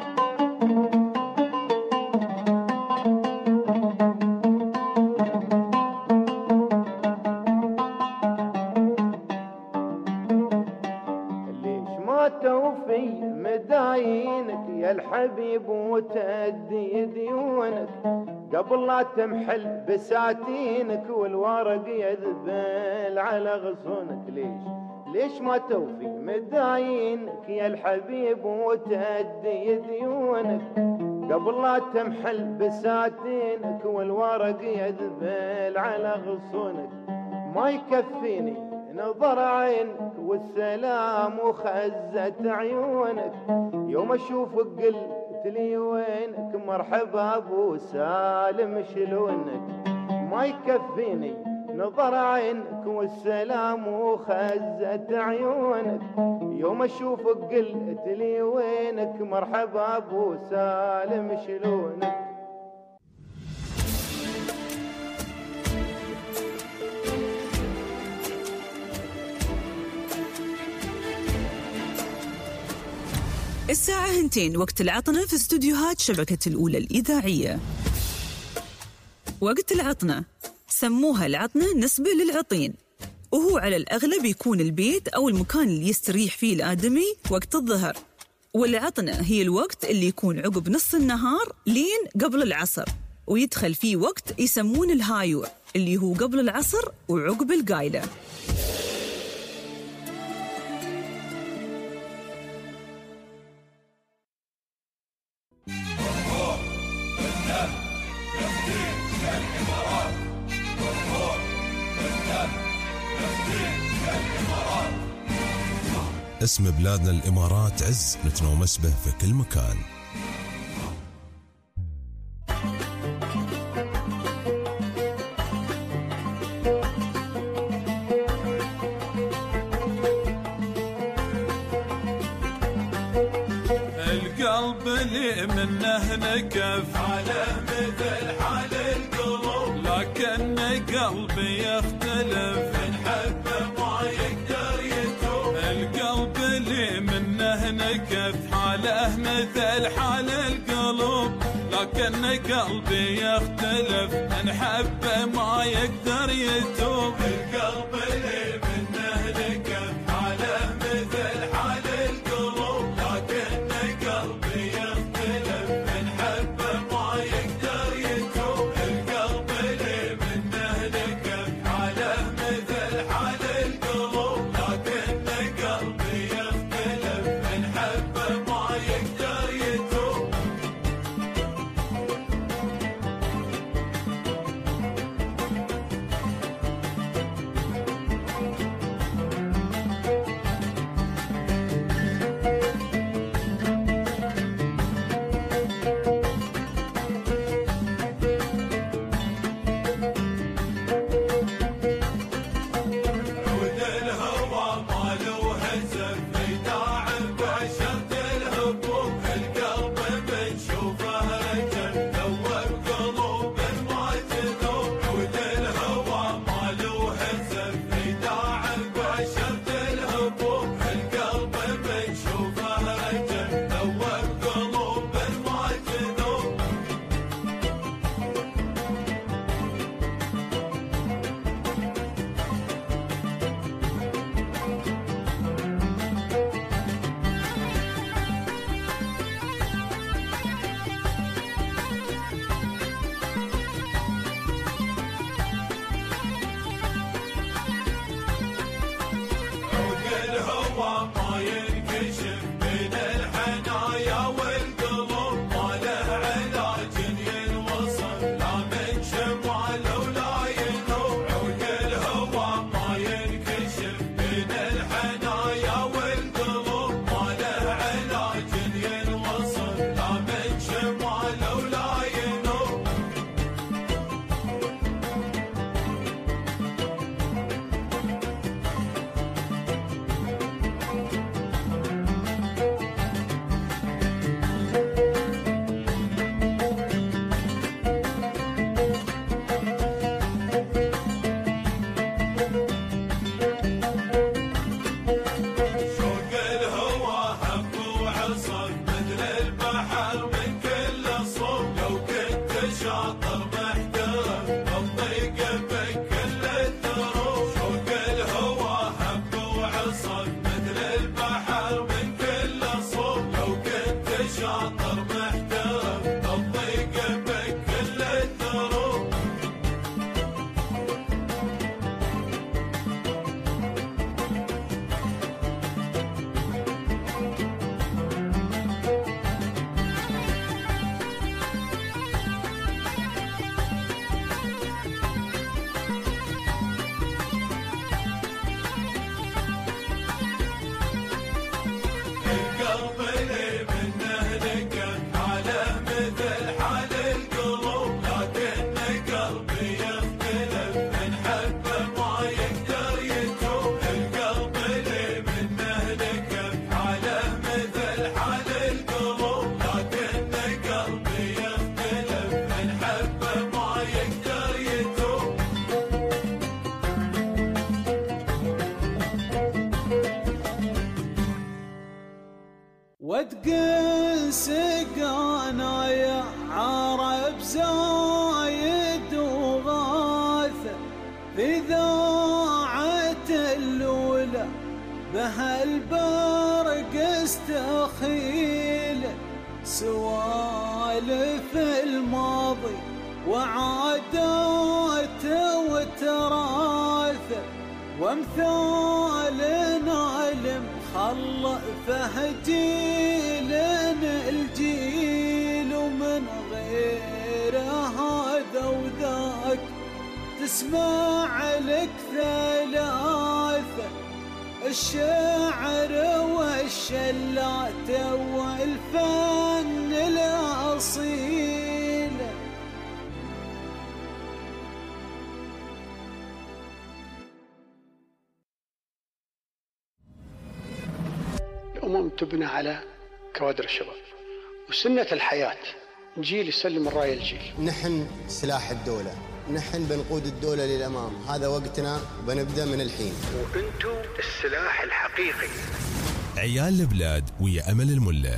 توفي مداينك يا الحبيب وتأدي ديونك، قبل لا تمحل بساتينك والورق يذبل على غصونك. ليش ليش ما توفي مداينك يا الحبيب وتأدي ديونك، قبل لا تمحل بساتينك والورق يذبل على غصونك. ما يكفيني نظر عينك والسلام وخزت عيونك، يوم اشوفك قلت لي وينك مرحبا ابو سالم شلونك. ما يكفيني نظر عينك والسلام وخزت عيونك، يوم اشوفك قلت لي وينك مرحبا ابو سالم شلونك. الساعة هنتين وقت العطنة في استوديوهات شبكة الأولى الإذاعية. وقت العطنة سموها العطنة نسبة للعطين، وهو على الأغلب يكون البيت أو المكان اللي يستريح فيه الآدمي وقت الظهر. والعطنة هي الوقت اللي يكون عقب نص النهار لين قبل العصر، ويدخل فيه وقت يسمون الهايور اللي هو قبل العصر وعقب القايلة. اسم بلادنا الإمارات عز نتنومس به في كل مكان. القلب اللي منه نكف على مثل حال القلوب، لكن قلبي يختلف نحبه ما يقدر يتوب. القلب اللي منه نكف حاله مثل حال القلوب، لكن قلبي يختلف نحبه ما يقدر يتوب. القلب اللي منه نكف حاله مثل حال القلوب، لكن قلبي يختلف نحبه ما يقدر يتوب. القلب اللي منه نكف حاله مثل حال القلوب، لكن قلبي يختلف نحبه ما يقدر يتوب. وتقل سقانا يا عرب زايد وغاثة في ذاعة اللولى بهالبرق استخيل سوالف الماضي وعاداته وتراثه وامثالنا المخلفه جيل الجيل ومن غير هذا وذاك تسمع لك ثلاثة الشعر والشلات والفن الأصيل. الأمم تبنى على كوادر الشباب، وسنة الحياة جيل يسلم الراية الجيل. نحن سلاح الدولة، نحن بنقود الدولة للأمام، هذا وقتنا وبنبدأ من الحين. وأنتم السلاح الحقيقي. عيال البلاد ويا أمل الملا.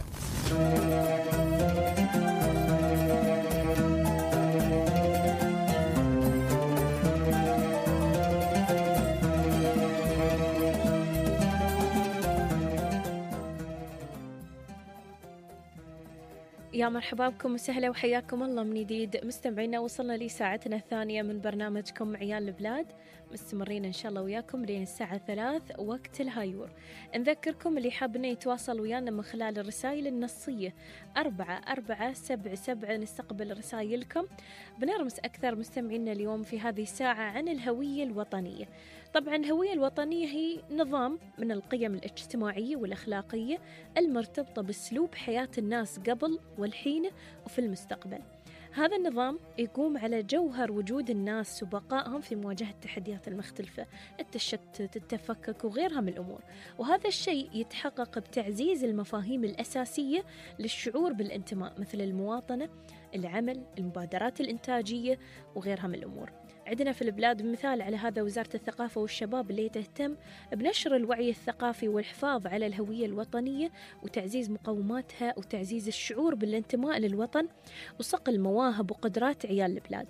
يا مرحبا بكم وسهلا وحياكم الله من جديد مستمعينا. وصلنا لساعتنا الثانية من برنامجكم عيال البلاد، مستمرين إن شاء الله وياكم لين الساعة ثلاث وقت الهايور. نذكركم اللي حابين يتواصل ويانا من خلال الرسائل النصية أربعة أربعة سبعة سبعة نستقبل رسائلكم. بنرمس أكثر مستمعينا اليوم في هذه الساعة عن الهوية الوطنية. طبعا الهوية الوطنية هي نظام من القيم الاجتماعية والأخلاقية المرتبطة بأسلوب حياة الناس قبل والحين وفي المستقبل. هذا النظام يقوم على جوهر وجود الناس وبقائهم في مواجهة التحديات المختلفة، التشتت، التفكك وغيرها من الأمور، وهذا الشيء يتحقق بتعزيز المفاهيم الأساسية للشعور بالانتماء مثل المواطنة، العمل، المبادرات الإنتاجية وغيرها من الأمور. عندنا في البلاد مثال على هذا وزارة الثقافة والشباب اللي تهتم بنشر الوعي الثقافي والحفاظ على الهوية الوطنية وتعزيز مقوماتها وتعزيز الشعور بالانتماء للوطن وصقل مواهب وقدرات عيال البلاد.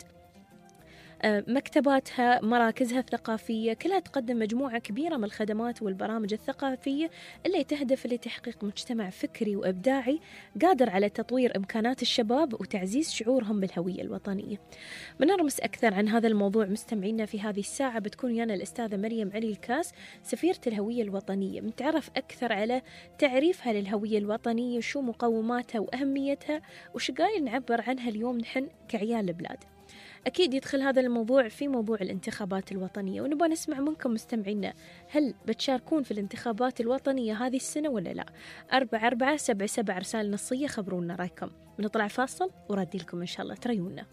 مكتباتها، مراكزها الثقافية كلها تقدم مجموعة كبيرة من الخدمات والبرامج الثقافية اللي تهدف لتحقيق مجتمع فكري وإبداعي قادر على تطوير إمكانات الشباب وتعزيز شعورهم بالهوية الوطنية. بنرمس أكثر عن هذا الموضوع مستمعينا في هذه الساعة. بتكون ويانا الأستاذة مريم علي الكاس سفيرة الهوية الوطنية، بنتعرف أكثر على تعريفها للهوية الوطنية، شو مقوماتها وأهميتها وش قايل نعبر عنها اليوم نحن كعيال البلاد. أكيد يدخل هذا الموضوع في موضوع الانتخابات الوطنية، ونبغى نسمع منكم مستمعينا، هل بتشاركون في الانتخابات الوطنية هذه السنة ولا لا؟ أربعة أربعة سبعة سبعة رسالة نصية خبرونا رأيكم. بنطلع فاصل وردي لكم إن شاء الله تريونا.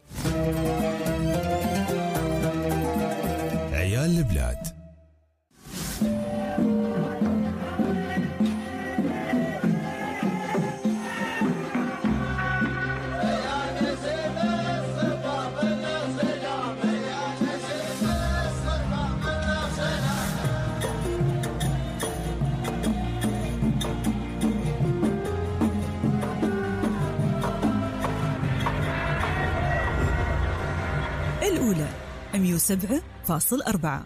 عيال البلاد. الأولى مية وسبعة فاصل أربعة.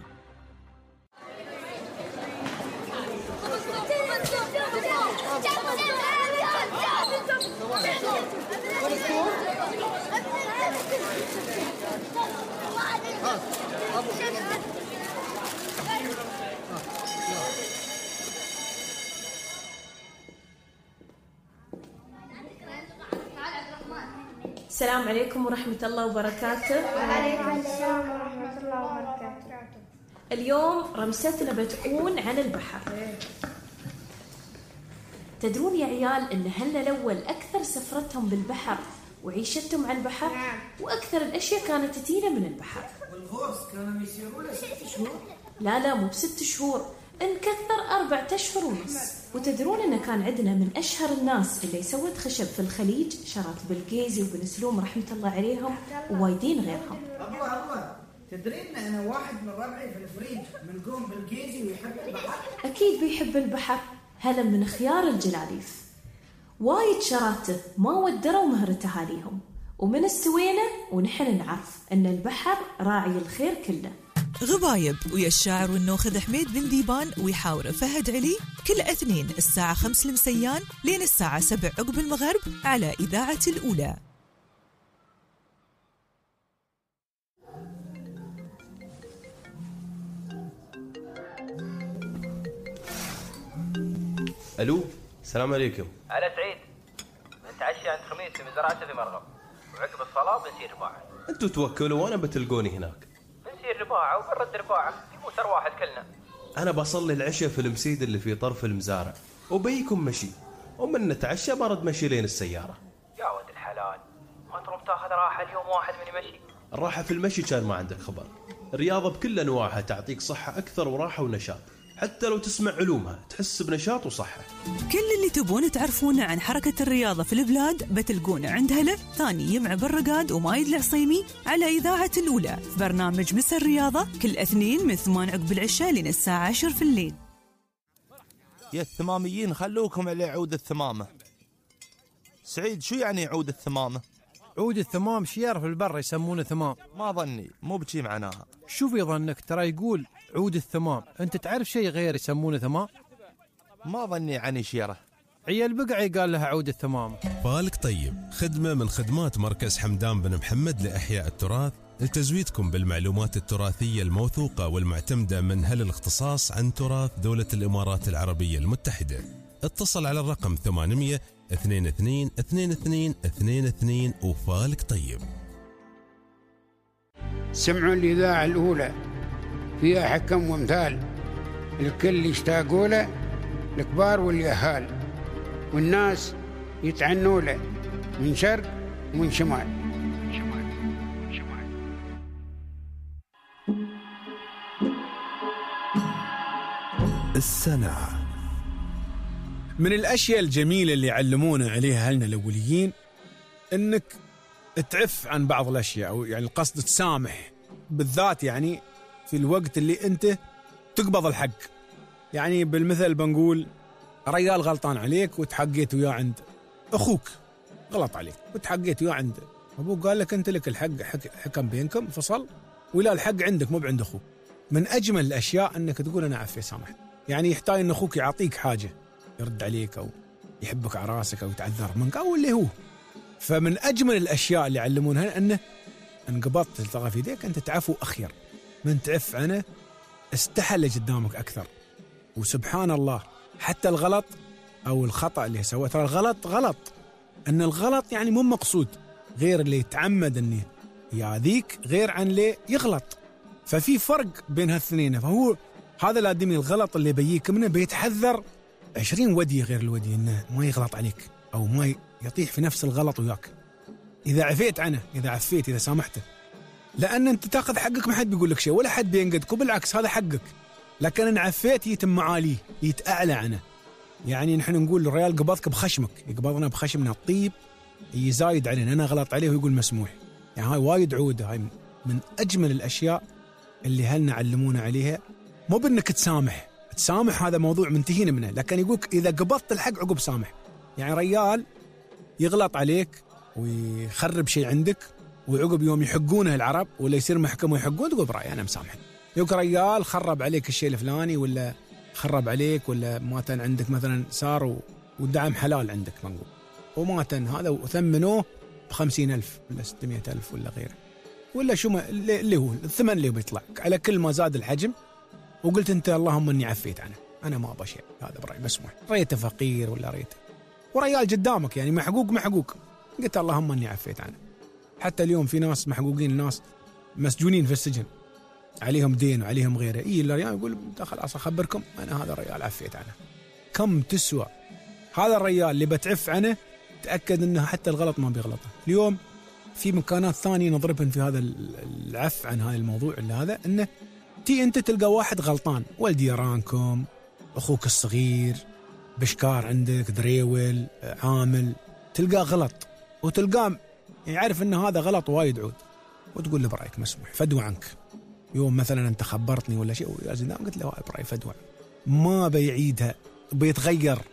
السلام عليكم ورحمة الله وبركاته. وعليكم السلام ورحمة الله وبركاته. اليوم رمستنا بتكون عن البحر. تدرون يا عيال إن هلنا الأول أكثر سفرتهم بالبحر وعيشتهم على البحر، وأكثر الأشياء كانت تتينا من البحر. والغوص كانوا يسيروا له ست شهور. لا لا مو بست شهور، انكثر أربعة أشهر ونص. وتدرون إن كان عندنا من أشهر الناس اللي سوت خشب في الخليج شرات بالقيزي وبن سلوم رحمة الله عليهم ووايدين غيرهم. الله الله، تدرين أنا واحد من ربعي في الفريج من قوم بالقيزي ويحب البحر. أكيد بيحب البحر، هلا من خيار الجلاليف. وايد شراته ما ودروا مهرة أهاليهم، ومن استوينا ونحن نعرف أن البحر راعي الخير كله. غبايب ويا الشاعر والنوخذ حميد بن ديبان ويحاوره فهد علي كل اثنين الساعة خمس المسيان لين الساعة سبع عقب المغرب على إذاعة الأولى. الو، السلام عليكم. على سعيد، نتعشى عند خميس في مزرعته في مرغب، وعقب الصلاة بنسير رباعة. انتوا توكلوا وانا بتلقوني هناك. بنسير رباعة وبنرد رباعة، في موسر واحد كلنا. انا بصلي العشاء في المسيد اللي في طرف المزارع، وبيكم مشي، ومن نتعشى برد مشي لين السيارة. يا ولد الحلال، ما تروم تاخذ راحة اليوم واحد من يمشي؟ الراحة في المشي كان ما عندك خبر. الرياضة بكل أنواعها تعطيك صحة أكثر وراحة ونشاط، حتى لو تسمع علومها تحس بنشاط وصحة. كل اللي تبون تعرفونه عن حركة الرياضة في البلاد بتلقونه عند هلا ثاني يمع بالرقاد ومايد العصيمي على إذاعة الأولى في برنامج مسا الرياضة كل اثنين من ثمان عقب العشاء لين الساعة عشر في الليل. يا الثماميين خلوكم على عود الثمامة. سعيد، شو يعني عود الثمامة؟ عود الثمام شيار في البر يسمونه ثمام. ما ظني، مو بشي معناها. شو في ظنك؟ ترى يقول عود الثمام، انت تعرف شيء غير يسمونه ثمام؟ ما ظني عني شيره. عيال بقعي قال لها عود الثمام. بالك طيب، خدمة من خدمات مركز حمدان بن محمد لإحياء التراث لتزويدكم بالمعلومات التراثية الموثوقة والمعتمدة من هل الاختصاص عن تراث دولة الإمارات العربية المتحدة. اتصل على الرقم ثمانمية اثنين اثنين اثنين اثنين اثنين اثنين وفالك طيب. سمعوا الإذاعة الأولى فيها حكم وامثال، الكل يشتاقوا له، الكبار واليهال، والناس يتعنوا له من شرق ومن شمال. السنة من الأشياء الجميلة اللي علمونا عليها أهلنا الأوليين إنك تعف عن بعض الأشياء، أو يعني القصد تسامح، بالذات يعني في الوقت اللي أنت تقبض الحق. يعني بالمثل بنقول ريال غلطان عليك وتحقيت وياه عند أخوك، غلط عليك وتحقيت وياه عند أبوك، قال لك أنت لك الحق، حكم بينكم فصل، ولا الحق عندك مو بعند أخوك. من أجمل الأشياء أنك تقول أنا عفي سامحت. يعني يحتاج أن أخوك يعطيك حاجة يرد عليك أو يحبك على راسك أو يتعذر منك أو اللي هو. فمن أجمل الأشياء اللي علمونها أنه أن قبضت التقى في يديك أنت تعفو أخير، من تعف عنه استحل قدامك أكثر. وسبحان الله حتى الغلط أو الخطأ اللي سواه، ترى الغلط غلط، أن الغلط يعني مو مقصود، غير اللي يتعمد أنه ياذيك غير عن اللي يغلط. ففي فرق بين هالثنين. فهو هذا الآدمي الغلط اللي بيجيك منه بيتحذر عشرين ودية غير الودية أنه ما يغلط عليك أو ما يطيح في نفس الغلط وياك. إذا عفيت عنه، إذا عفيت، إذا سامحته، لأن أنت تأخذ حقك، ما حد بيقول لك شيء ولا حد بينقدك، وبالعكس هذا حقك. لكن إن عفيت يتم معاليه، يتأعلى عنه. يعني نحن نقول الريال قبضك بخشمك، يقبضنا بخشمنا الطيب، يزايد علينا، أنا غلط عليه ويقول مسموح. يعني هاي وايد عودة، هاي من أجمل الأشياء اللي هلنا علمونا عليها. مو بأنك تسامح، تسامح هذا موضوع منتهين منه، لكن يقولك إذا قبضت الحق عقب سامح. يعني ريال يغلط عليك ويخرب شيء عندك، وعقب يوم يحقونه العرب ولا يصير محكمة ويحقون، تقول برأي أنا مسامح. يقول ريال خرب عليك الشيء الفلاني، ولا خرب عليك، ولا ماتن عندك مثلا صار والدعم حلال عندك منقول، وماتن هذا وثمنوه بخمسين ألف ولا ستمائة ألف ولا غيره، ولا شو ما اللي هو الثمن اللي بيطلع على كل ما زاد الحجم. وقلت أنت اللهم أني عفيت عنه، أنا ما أبغى شيء، هذا برأي مسموح، ريته فقير ولا ريته وريال قدامك يعني محقوق محقوق، قلت اللهم أني عفيت عنه. حتى اليوم في ناس محقوقين، الناس مسجونين في السجن عليهم دين وعليهم غيره، إيه الريال يقول خلاص أخبركم أنا هذا الريال عفيت عنه. كم تسوى هذا الريال اللي بتعف عنه؟ تأكد أنه حتى الغلط ما بيغلطه. اليوم في مكانات ثانية نضربن في هذا العف عن هذا الموضوع اللي هذا، أنه تي أنت تلقى واحد غلطان، ولد يرانكم، أخوك الصغير، بشكار عندك، دريول، عامل، تلقاه غلط وتلقاه يعرف أن هذا غلط وايد عود، وتقول له برأيك مسموح، فدوى عنك. يوم مثلا أنت خبرتني ولا شيء يا زيدان، قلت له برأي فدوى، ما بيعيدها، بيتغير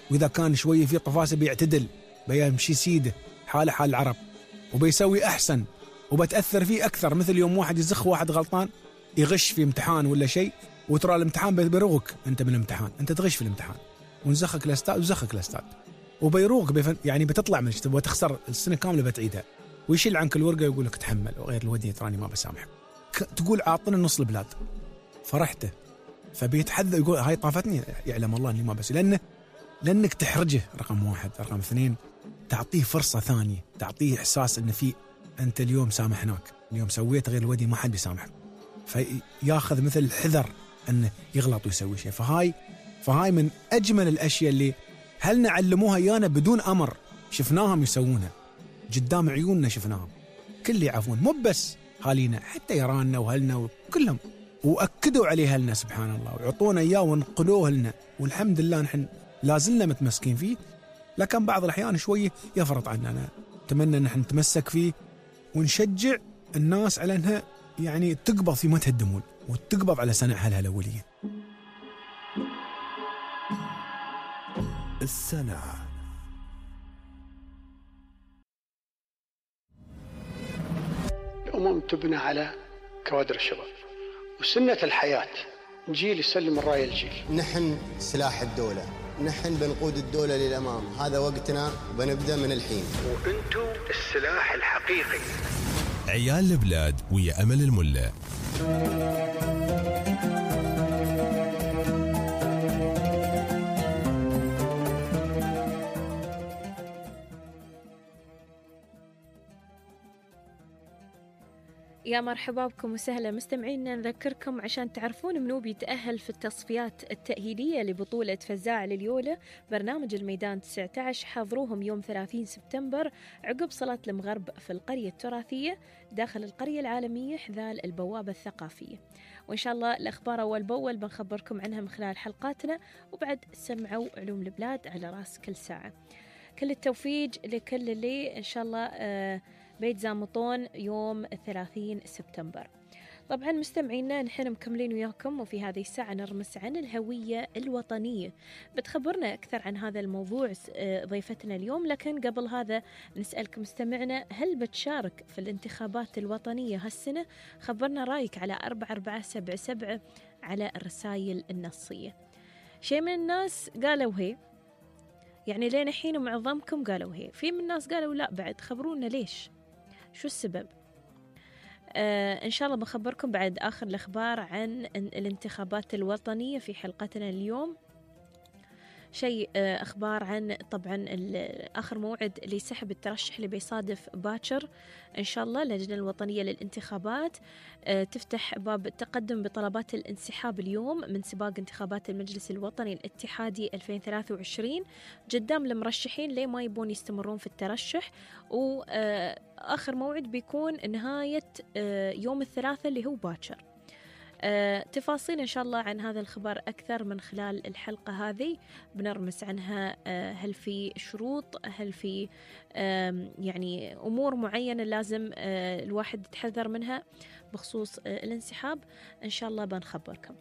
وإذا كان شوية في طفاسة بيعتدل، بيمشي سيده حاله حال العرب، وبيسوي أحسن، وبتأثر فيه أكثر. مثل يوم واحد يزخ واحد غلطان يغش في امتحان ولا شيء، وترى الامتحان بيروقك أنت من الامتحان، أنت تغش في الامتحان ونزخك الأستاذ وزخك الأستاذ وبيروق بيفن يعني بتطلع من تبغى تخسر السنة كاملة بتعيدها، ويشيل عنك الورقة ويقول لك تحمل وغير الودي تراني ما بسامحك. تقول عاطنا نص البلاد فرحته، فبيتحذر يقول هاي طافتني، يعلم الله اني ما بس، لانه لانك تحرجه رقم واحد. رقم اثنين تعطيه فرصة ثانية، تعطيه احساس ان في انت اليوم سامحناك، اليوم سويت غير الودي ما حد يسامحك، فياخذ مثل الحذر انه يغلط ويسوي شيء. فهاي فهاي من اجمل الاشياء اللي هل نعلموها ايانا بدون امر، شفناهم يسوونها قدام عيوننا، شفناهم كل يعرفون، مو بس هالينا حتى يراننا وهلنا وكلهم، واكدوا عليه هلنا سبحان الله، وعطونا اياه ونقلوه لنا، والحمد لله نحن لازلنا متمسكين فيه. لكن بعض الاحيان شويه يفرط عننا. اتمنى ان نحن نتمسك فيه ونشجع الناس على انها يعني تقبض في ما تهدمون، وتقبض على صنع اهلها الاوليين. السنة الأمم تبنى على كوادر الشباب، وسنة الحياة جيل يسلم الراية الجيل. نحن سلاح الدولة، نحن بنقود الدولة للأمام، هذا وقتنا وبنبدأ من الحين. وأنتم السلاح الحقيقي. عيال البلاد ويا أمل الملا. يا مرحبا بكم وسهلا مستمعينا. نذكركم عشان تعرفون منو بيتأهل في التصفيات التأهيلية لبطولة فزاع لليولة برنامج الميدان تسعة عشر، حضروهم يوم ثلاثين سبتمبر عقب صلاة المغرب في القرية التراثية داخل القرية العالمية حذال البوابة الثقافية. وإن شاء الله الأخبار أول بأول بنخبركم عنها من خلال حلقاتنا، وبعد سمعوا علوم البلاد على رأس كل ساعة. كل التوفيق لكل اللي إن شاء الله آه بيت زامطون يوم ثلاثين سبتمبر. طبعا مستمعينا نحن مكملين وياكم، وفي هذه الساعة نرمس عن الهوية الوطنية. بتخبرنا أكثر عن هذا الموضوع ضيفتنا اليوم، لكن قبل هذا نسألكم مستمعنا، هل بتشارك في الانتخابات الوطنية هالسنة؟ خبرنا رأيك على أربعة أربعة سبعة سبعة على الرسائل النصية. شيء من الناس قالوا هي، يعني لين الحين معظمكم قالوا هي، في من الناس قالوا لا بعد. خبرونا ليش، شو السبب؟ آه إن شاء الله بخبركم بعد آخر الأخبار عن الانتخابات الوطنية في حلقتنا اليوم. شيء آه أخبار عن طبعا آخر موعد لسحب الترشح اللي بيصادف باكر إن شاء الله. اللجنة الوطنية للانتخابات آه تفتح باب التقدم بطلبات الانسحاب اليوم من سباق انتخابات المجلس الوطني الاتحادي ألفين وثلاثة وعشرين قدام المرشحين ليه ما يبون يستمرون في الترشح. وآخر موعد بيكون نهاية آه يوم الثلاثاء اللي هو باكر. أه تفاصيل إن شاء الله عن هذا الخبر أكثر من خلال الحلقة هذه، بنرمس عنها أه هل في شروط، هل في أه يعني أمور معينة لازم أه الواحد يتحذر منها بخصوص أه الانسحاب. إن شاء الله بنخبركم.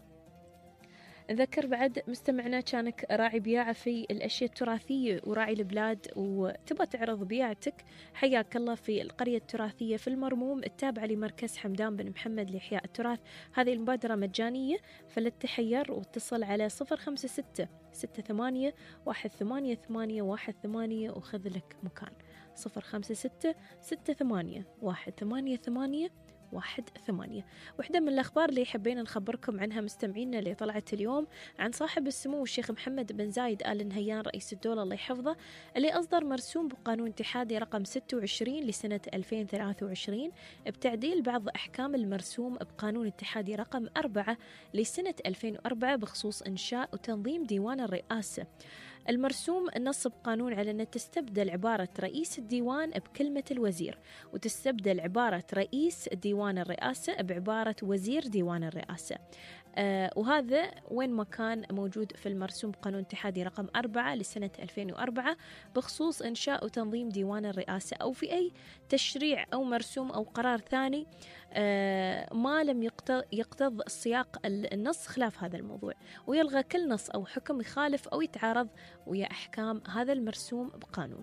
نذكر بعد مستمعنا كانك راعي بياعة في الأشياء التراثية وراعي البلاد وتبغى تعرض بياعتك، حياك الله في القرية التراثية في المرموم التابعة لمركز حمدان بن محمد لإحياء التراث. هذه المبادرة مجانية، فلا تتحير واتصل على صفر خمسة ستة ستة ثمانية واحد ثمانية ثمانية واحد ثمانية وخذ لك مكان. صفر خمسة ستة ستة ثمانية واحد ثمانية ثمانية واحد ثمانية. واحدة من الأخبار اللي حبينا نخبركم عنها مستمعينا اللي طلعت اليوم عن صاحب السمو الشيخ محمد بن زايد آل نهيان رئيس الدولة الله يحفظه، اللي أصدر مرسوم بقانون اتحادي رقم ستة وعشرين لسنة ألفين وثلاثة وعشرين بتعديل بعض أحكام المرسوم بقانون اتحادي رقم أربعة لسنة ألفين وأربعة بخصوص إنشاء وتنظيم ديوان الرئاسة. المرسوم نص بقانون على أن تستبدل عبارة رئيس الديوان بكلمة الوزير، وتستبدل عبارة رئيس ديوان الرئاسة بعبارة وزير ديوان الرئاسة. آه وهذا وين ما كان موجود في المرسوم قانون اتحادي رقم أربعة لسنة ألفين وأربعة بخصوص إنشاء وتنظيم ديوان الرئاسة، أو في أي تشريع أو مرسوم أو قرار ثاني آه ما لم يقتض السياق النص خلاف هذا الموضوع، ويلغى كل نص أو حكم يخالف أو يتعارض ويا أحكام هذا المرسوم بقانون.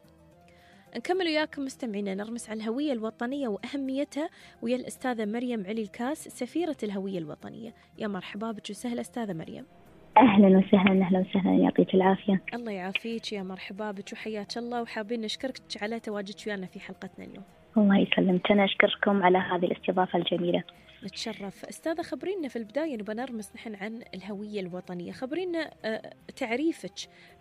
نكمل وياكم مستمعينا نرمس على الهوية الوطنية وأهميتها ويا الأستاذة مريم علي الكاس سفيرة الهوية الوطنية. يا مرحبا بك وسهلا أستاذة مريم. أهلا وسهلا أهلا وسهلا يعطيك العافية. الله يعافيك يا مرحبا بك وحياك الله، وحابين نشكرك على تواجدك ويانا في حلقتنا اليوم. الله يسلمك، أنا أشكركم على هذه الاستضافة الجميلة. نتشرف. أستاذة خبرينا في البداية نبى نرمس نحن عن الهوية الوطنية، خبرينا تعريفك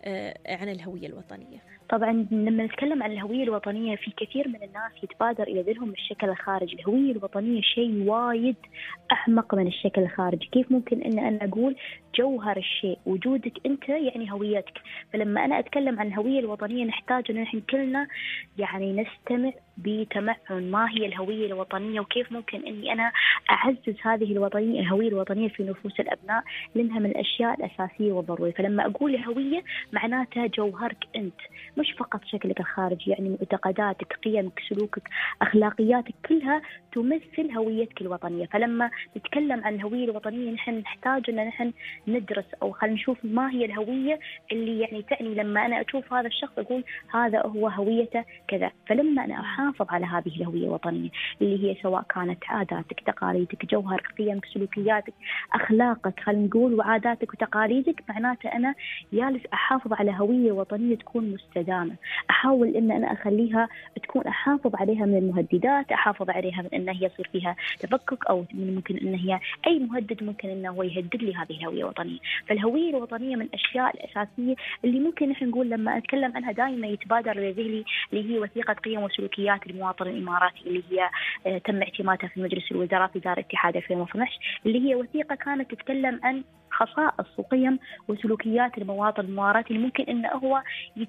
عن الهوية الوطنية. طبعا لما نتكلم عن الهوية الوطنية في كثير من الناس يتبادر إلى ذهنهم الشكل الخارجي. الهوية الوطنية شيء وايد أعمق من الشكل الخارجي. كيف ممكن أن أنا أقول جوهر الشيء وجودك أنت يعني هويتك؟ فلما أنا أتكلم عن الهوية الوطنية نحتاج أن نحن كلنا يعني نستمع بتمعن ما هي الهوية الوطنية وكيف ممكن أني أنا أعزز هذه الوطنية الهوية الوطنية في نفوس الأبناء، لأنها من الأشياء الأساسية والضرورية. فلما أقول هوية معناتها جوهرك أنت، مش فقط شكلك الخارجي، يعني معتقداتك، قيمك، سلوكك، أخلاقياتك كلها تمثل هويتك الوطنية. فلما نتكلم عن الهوية الوطنية نحن نحتاج أن نحن ندرس أو خلينا نشوف ما هي الهوية اللي يعني تعني لما أنا أشوف هذا الشخص أقول هذا هو هويته كذا. فلما أنا أحافظ على هذه الهوية الوطنية اللي هي سواء كانت عاداتك، تقاليدك، جوهرك، قيمك، سلوكياتك، أخلاقك خلينا نقول وعاداتك وتقاليدك، معناته أنا جالس أحافظ على هوية وطنية تكون مستدامة. أحاول إن أنا أخليها تكون أحافظ عليها من المهددات، أحافظ عليها من أن هي يصير فيها تفكك أو من ممكن أن هي أي مهدد ممكن أنه هو يهدد لي هذه الهوية الوطنية. فالهوية الوطنية من الأشياء الأساسية اللي ممكن نحن نقول لما أتكلم عنها دائما يتبادر لذهني اللي هي وثيقة قيم وسلوكيات المواطن الإماراتي اللي هي آه تم اعتمادها في مجلس الوزراء في دار الاتحاد ألفين واثني عشر، اللي هي وثيقة كانت تتكلم عن خصائص وقيم وسلوكيات المواطن الإماراتي اللي ممكن أنه هو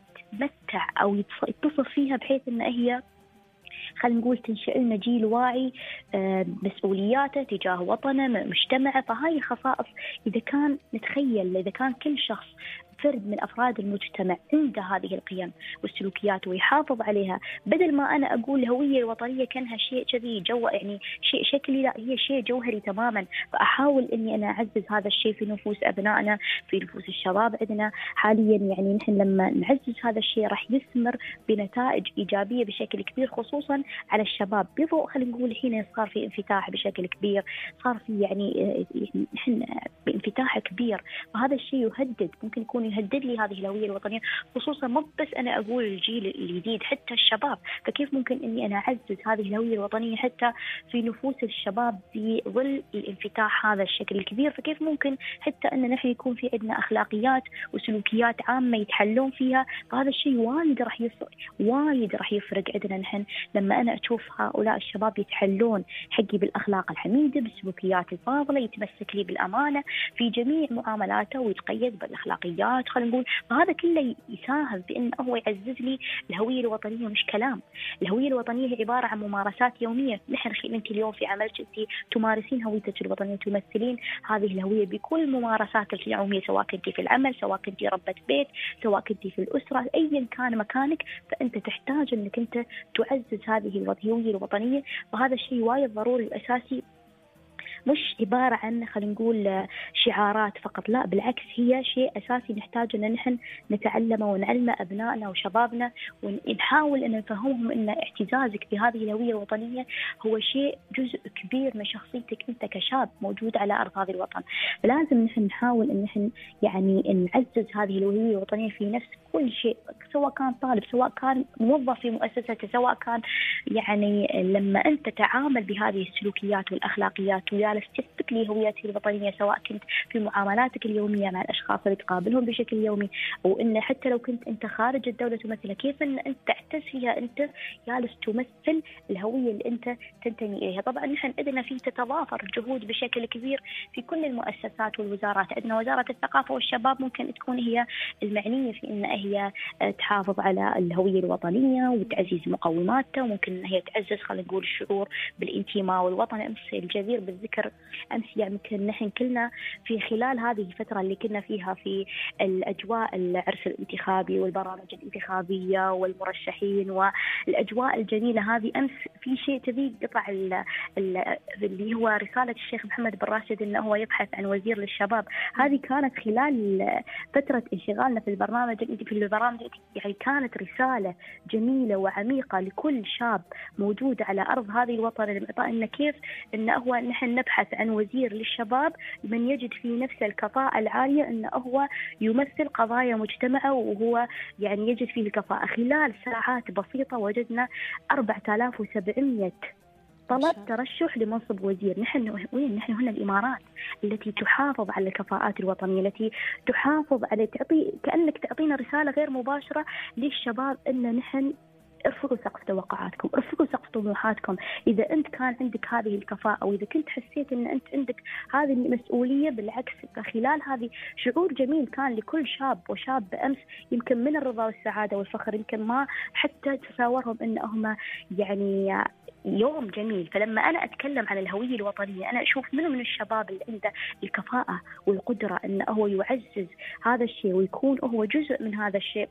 يتمتع أو يتصف فيها بحيث أن هي خلينا نقول تنشئ لنا جيل واعي مسؤولياته تجاه وطنه مجتمعه. فهاي خصائص إذا كان نتخيل إذا كان كل شخص فرد من أفراد المجتمع عنده هذه القيم والسلوكيات ويحافظ عليها، بدل ما أنا أقول الهوية الوطنية كانها شيء كذي جو يعني شيء شكلي، لا هي شيء جوهري تماما. فأحاول إني أنا أعزز هذا الشيء في نفوس أبنائنا، في نفوس الشباب عندنا حاليا. يعني نحن لما نعزز هذا الشيء راح يثمر بنتائج إيجابية بشكل كبير خصوصا على الشباب. بضوء خلينا نقول الحين صار في انفتاح بشكل كبير، صار في يعني نحن بانفتاح كبير، فهذا الشيء يهدد ممكن يكون يهدد لي هذه الهوية الوطنية خصوصا مو بس أنا أقول الجيل الجديد حتى الشباب. فكيف ممكن إني أنا أعزز هذه الهوية الوطنية حتى في نفوس الشباب في ظل الانفتاح هذا الشكل الكبير؟ فكيف ممكن حتى أن نحن يكون في عندنا أخلاقيات وسلوكيات عامة يتحلون فيها؟ فهذا الشيء وايد راح يفرق وايد راح يفرق عندنا نحن لما أنا أشوف هؤلاء الشباب يتحلون حقي بالأخلاق الحميدة، بالسلوكيات الفاضلة، يتمسك لي بالأمانة في جميع معاملاته ويتقيد بالأخلاقيات خلينا نقول. فهذا كله يساهم بأن هو يعزز لي الهوية الوطنية. مش كلام، الهوية الوطنية هي عبارة عن ممارسات يومية. نحن أنت اليوم في عملك أنت تمارسين هويتك الوطنية، تمثلين هذه الهوية بكل ممارساتك اليومية، سواء كنت في العمل، سواء كنت ربة بيت، سواء كنت في الأسرة، أيا كان مكانك فأنت تحتاج أنك أنت تعزز هذه الهوية الوطنية. وهذا الشيء وايد ضروري وأساسي، مش عبارة عن خلينا نقول شعارات فقط، لا بالعكس هي شيء أساسي نحتاج أن نحن نتعلمه ونعلمه أبنائنا وشبابنا، ونحاول أن نفهمهم أن اعتزازك بهذه الهوية الوطنية هو شيء جزء كبير من شخصيتك أنت كشاب موجود على أرض هذا الوطن. فلازم نحن نحاول أن نحن يعني نعزز هذه الهوية الوطنية في نفس كل شيء، سواء كان طالب، سواء كان موظف في مؤسسته، سواء كان يعني لما أنت تعامل بهذه السلوكيات والأخلاقيات وجالس تثبت لي هويتي الوطنية، سواء كنت في معاملاتك اليومية مع الأشخاص اللي تقابلهم بشكل يومي، أو إن حتى لو كنت أنت خارج الدولة تمثلها، كيف إن أنت تعتز فيها، أنت جالس تمثل الهوية اللي أنت تنتمي إليها. طبعا نحن عندنا في تتضافر الجهود بشكل كبير في كل المؤسسات والوزارات. عندنا وزارة الثقافة والشباب ممكن تكون هي المعنية في إن هي تحافظ على الهوية الوطنية وتعزيز مقوماتها، وممكن إن هي تعزز خلينا نقول الشعور بالانتماء والوطن. أمس الجدير بالذكر أتذكر أمس يعني يمكن نحن كلنا في خلال هذه الفترة اللي كنا فيها في الأجواء العرس الانتخابي والبرامج الانتخابية والمرشحين والأجواء الجميلة هذه، أمس في شيء تبي قطع اللي هو رسالة الشيخ محمد بن راشد أنه هو يبحث عن وزير للشباب. هذه كانت خلال فترة انشغالنا في البرنامج في البرامج يعني كانت رسالة جميلة وعميقة لكل شاب موجود على أرض هذه الوطن المعطاء، إن كيف إن هو نحن نبحث عن وزير للشباب من يجد في نفسه الكفاءة العالية، إنه هو يمثل قضايا مجتمعه وهو يعني يجد فيه الكفاءة. خلال ساعات بسيطة وجدنا أربعة آلاف وسبعمائة طلب ترشح لمنصب وزير. نحن وين؟ نحن هنا الإمارات التي تحافظ على الكفاءات الوطنية، التي تحافظ على تعطي كأنك تعطينا رسالة غير مباشرة للشباب أن نحن ارفعوا سقف توقعاتكم، ارفعوا سقف طموحاتكم. إذا أنت كان عندك هذه الكفاءة وإذا كنت حسيت أن أنت عندك هذه المسؤولية، بالعكس خلال هذه شعور جميل كان لكل شاب وشاب أمس، يمكن من الرضا والسعادة والفخر، يمكن ما حتى تساورهم أنهم يعني يوم جميل. فلما أنا أتكلم عن الهوية الوطنية أنا أشوف منه من الشباب اللي عنده الكفاءة والقدرة أنه هو يعزز هذا الشيء ويكون هو جزء من هذا الشيء.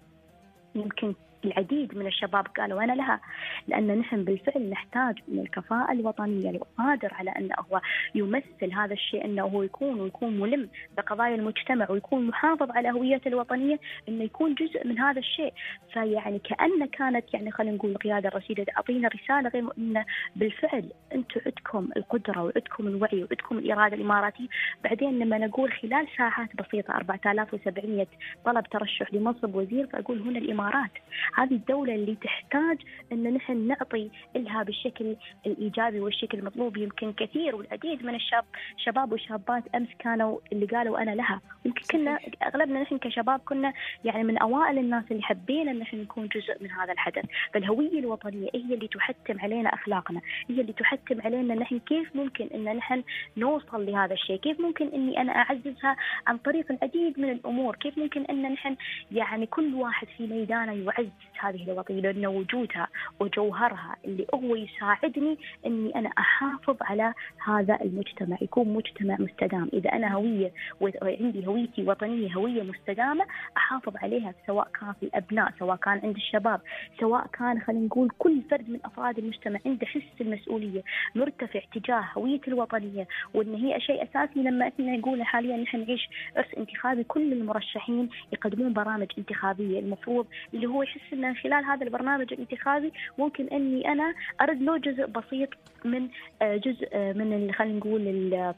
يمكن العديد من الشباب قالوا أنا لها، لأن نحن بالفعل نحتاج من الكفاءة الوطنية القادر على أنه هو يمثل هذا الشيء، أنه هو يكون ويكون ملم بقضايا المجتمع ويكون محافظ على هويته الوطنية، أنه يكون جزء من هذا الشيء. فيعني كأن كانت يعني خلينا نقول القيادة الرشيدة تعطينا رسالة غير أن بالفعل أنتم عندكم القدرة وعندكم الوعي وعندكم الإرادة الإماراتية. بعدين لما نقول خلال ساعات بسيطة أربعة آلاف وسبعمائة طلب ترشح لمنصب وزير، فأقول هنا الإمارات هذه الدولة اللي تحتاج أن نحن نعطي لها بالشكل الإيجابي والشكل المطلوب. يمكن كثير والعديد من الشاب شباب وشابات أمس كانوا اللي قالوا أنا لها. يمكن كنا أغلبنا نحن كشباب كنا يعني من أوائل الناس اللي حبينا أن نحن نكون جزء من هذا الحدث. فالهوية الوطنية هي اللي تحتم علينا أخلاقنا، هي اللي تحتم علينا نحن كيف ممكن أن نحن نوصل لهذا الشيء، كيف ممكن أني أنا أعززها عن طريق العديد من الأمور، كيف ممكن أن نحن يعني كل واحد في ميدانه يعزز هذه الوطنية، لأن وجودها وجوهرها اللي هو يساعدني أني أنا أحافظ على هذا المجتمع، يكون مجتمع مستدام. إذا أنا هوية وعندي هويتي وطنية هوية مستدامة أحافظ عليها، سواء كان في الأبناء، سواء كان عند الشباب، سواء كان خلينا نقول كل فرد من أفراد المجتمع عنده حس المسؤولية مرتفع تجاه هوية الوطنية، وأن هي شيء أساسي. لما إحنا نقول حاليا نحن نعيش عرس انتخابي، كل المرشحين يقدمون برامج انتخابية، المفروض اللي هو يحس أن خلال هذا البرنامج الانتخابي ممكن أني أنا أرد له جزء بسيط من جزء من خلينا نقول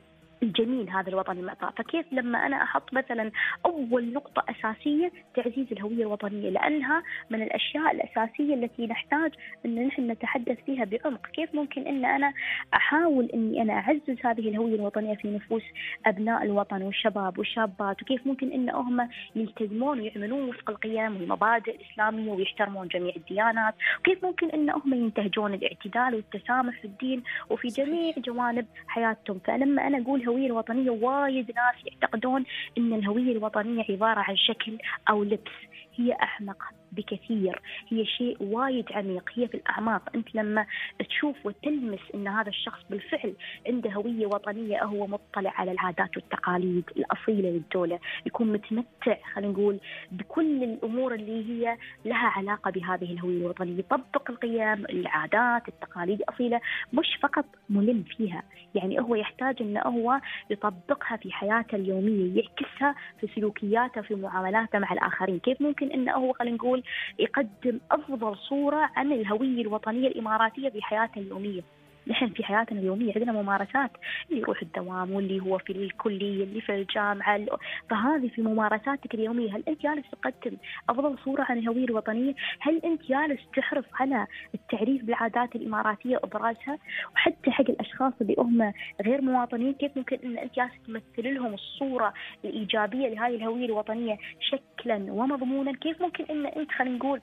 الجميل هذا الوطن المعطاء. فكيف لما أنا أحط مثلا أول نقطة أساسية تعزيز الهوية الوطنية، لأنها من الأشياء الأساسية التي نحتاج أن نحن نتحدث فيها بعمق. كيف ممكن أن أنا أحاول أني أنا أعزز هذه الهوية الوطنية في نفوس أبناء الوطن والشباب والشابات، وكيف ممكن أن هم يلتزمون ويعملون وفق القيم والمبادئ الإسلامية ويحترمون جميع الديانات، وكيف ممكن أن هم ينتهجون الاعتدال والتسامح في الدين وفي جميع جوانب حياتهم. فلما أنا أقول الهوية الوطنية وايد ناس يعتقدون أن الهوية الوطنية عبارة عن شكل أو لبس، هي أحمق بكثير، هي شيء وايد عميق، هي في الأعماق. أنت لما تشوف وتلمس أن هذا الشخص بالفعل عنده هوية وطنية، هو مطلع على العادات والتقاليد الأصيلة للدولة، يكون متمتع خلينا نقول بكل الأمور اللي هي لها علاقة بهذه الهوية الوطنية، يطبق القيم العادات التقاليد الأصيلة، مش فقط ملم فيها، يعني هو يحتاج أنه هو يطبقها في حياته اليومية، يعكسها في سلوكياته في معاملاته مع الآخرين. كيف ممكن أنه هو خلينا نقول يقدم أفضل صورة عن الهوية الوطنية الإماراتية في حياته اليومية. نحن في حياتنا اليومية عندنا ممارسات، اللي يروح الدوام واللي هو في الكلية اللي في الجامعة، فهذه في ممارساتك اليومية. هل أنت جالس تقدم أفضل صورة عن الهوية الوطنية؟ هل أنت جالس تحرص على التعريف بالعادات الإماراتية وإبرازها؟ وحتى حق الأشخاص اللي هم غير مواطنين، كيف ممكن أن أنت جالس تمثل لهم الصورة الإيجابية لهذه الهوية الوطنية شكلا ومضمونا؟ كيف ممكن أن أنت خلينا نقول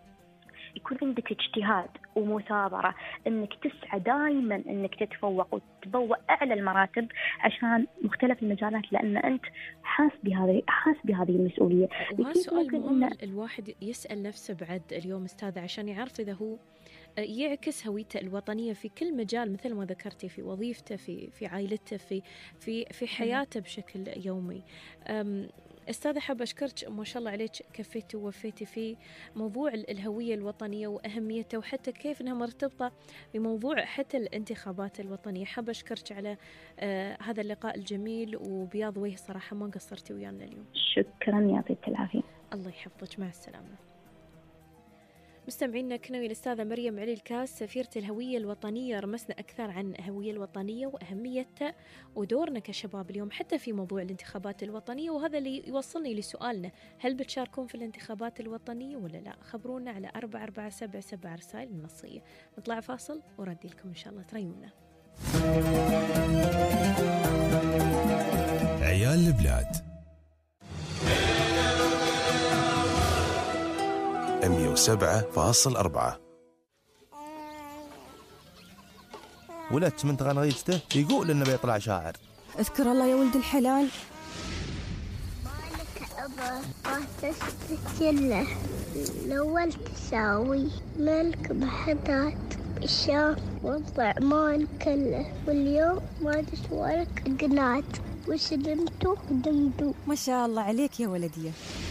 يكون عندك اجتهاد ومثابرة أنك تسعى دائما أنك تتفوق وتتبوأ أعلى المراتب عشان مختلف المجالات، لأن أنت حاس بهذه حاس بهذه المسؤولية. وهذا سؤال مهم الواحد يسأل نفسه بعد اليوم أستاذ، عشان يعرف إذا هو يعكس هويته الوطنية في كل مجال، مثل ما ذكرتي، في وظيفته، في في عائلته، في في في حياته بشكل يومي. أستاذة حاب أشكرك، ما شاء الله عليك كفيتي ووفيتي في موضوع الهوية الوطنية وأهميتها، وحتى كيف أنها مرتبطة بموضوع حتى الانتخابات الوطنية. حاب أشكرك على آه هذا اللقاء الجميل، وبياض وجه صراحة ما قصرتي ويانا اليوم. شكرا، يعطيك العافية. الله يحفظك، مع السلامة. مستمعينا، كنا ويا الأستاذة مريم علي الكاس سفيرة الهوية الوطنية، رمسنا أكثر عن الهوية الوطنية وأهميتها ودورنا كشباب اليوم حتى في موضوع الانتخابات الوطنية. وهذا اللي يوصلني لسؤالنا، هل بتشاركون في الانتخابات الوطنية ولا لا؟ خبرونا على أربعة أربعة سبعة سبعة رسائل النصية. نطلع فاصل وردي لكم إن شاء الله تريونا. عيال البلاد مية وسبعة فاصل أربعة. ولدت من تغنغيجته يقول إنه بيطلع شاعر. اذكر الله يا ولد الحلال. مالك أبا ما تستجله الأول تساوي مالك بحدات الشام والطعمان كله، واليوم ما تسوالك قنات وسلمتو دمدو. ما شاء الله عليك يا ولدي.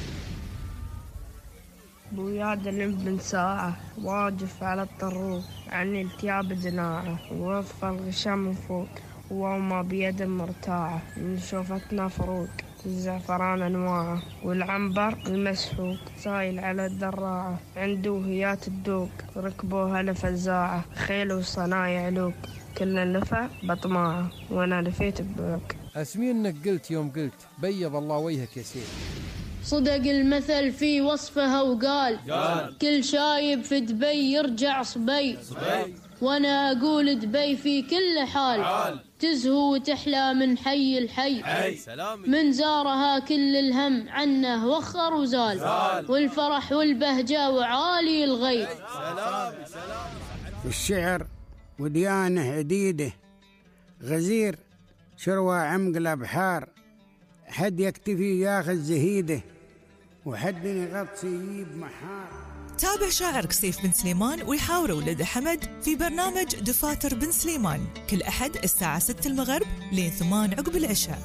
بوياد بن ساعة واقف على الطروق، عني التياب جناعة ووفى الغشام من فوق، وما بيد مرتاعة من شوفتنا فروق، الزعفران أنواعه والعنبر المسحوق، سايل على الدراعة عنده هيات الدوق، ركبوها لفزاعة خيل وصنايع لوق، كل لفة بطماعة وانا لفيت ببوق. اسمي انك قلت يوم قلت بيض الله وجهك يا سيد. صدق المثل في وصفها وقال قال. كل شايب في دبي يرجع صبي, صبي. وانا اقول دبي في كل حال, حال. تزهو وتحلى من حي الحي حي. من زارها كل الهم عنه وخر وزال زال. والفرح والبهجة وعالي الغيب. سلامي سلامي. والشعر وديانه عديده، غزير شروى عمق بحار، حد يكتفي ياخذ زهيده، وحد يغطي يجيب محار. تابع شاعر كسيف بن سليمان ويحاور ولده حمد في برنامج دفاتر بن سليمان كل أحد الساعة ستة المغرب لين ثمان عقب العشاء.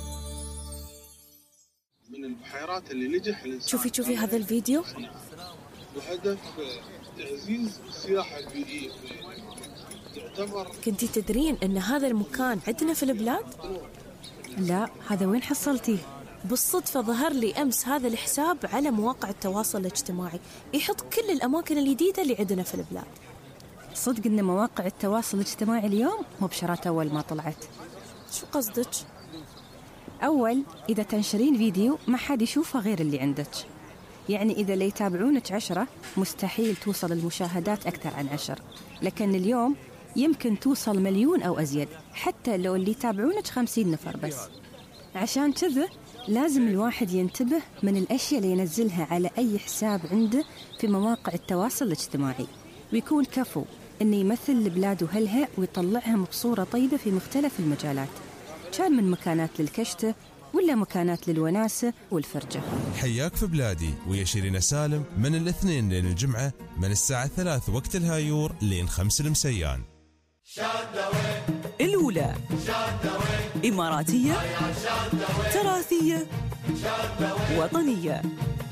من البحيرات اللي نجح الإنسان. شوفي شوفي هذا الفيديو بهدف تعزيز السياحة البيئية. تعتبر كنتي تدرين أن هذا المكان عندنا في البلاد؟ لا، هذا وين حصلتيه؟ بالصدفة ظهر لي أمس هذا الحساب على مواقع التواصل الاجتماعي، يحط كل الأماكن الجديدة اللي عندنا في البلاد. صدق إن مواقع التواصل الاجتماعي اليوم مبشرات أول ما طلعت. شو قصدك؟ أول، إذا تنشرين فيديو ما حد يشوفه غير اللي عندك، يعني إذا اللي يتابعونك عشرة مستحيل توصل المشاهدات أكثر عن عشر، لكن اليوم يمكن توصل مليون أو أزيد، حتى لو اللي يتابعونك خمسين نفر بس. عشان كذا لازم الواحد ينتبه من الأشياء اللي ينزلها على أي حساب عنده في مواقع التواصل الاجتماعي، ويكون كفو إنه يمثل البلاد وهلها ويطلعها بصورة طيبة في مختلف المجالات، كان من مكانات للكشتة ولا مكانات للوناسة والفرجة. حياك في بلادي ويا شيرين سالم من الاثنين لين الجمعة من الساعة ثلاث وقت الهايور لين خمس المسيان. الأولى إماراتية تراثية وطنية.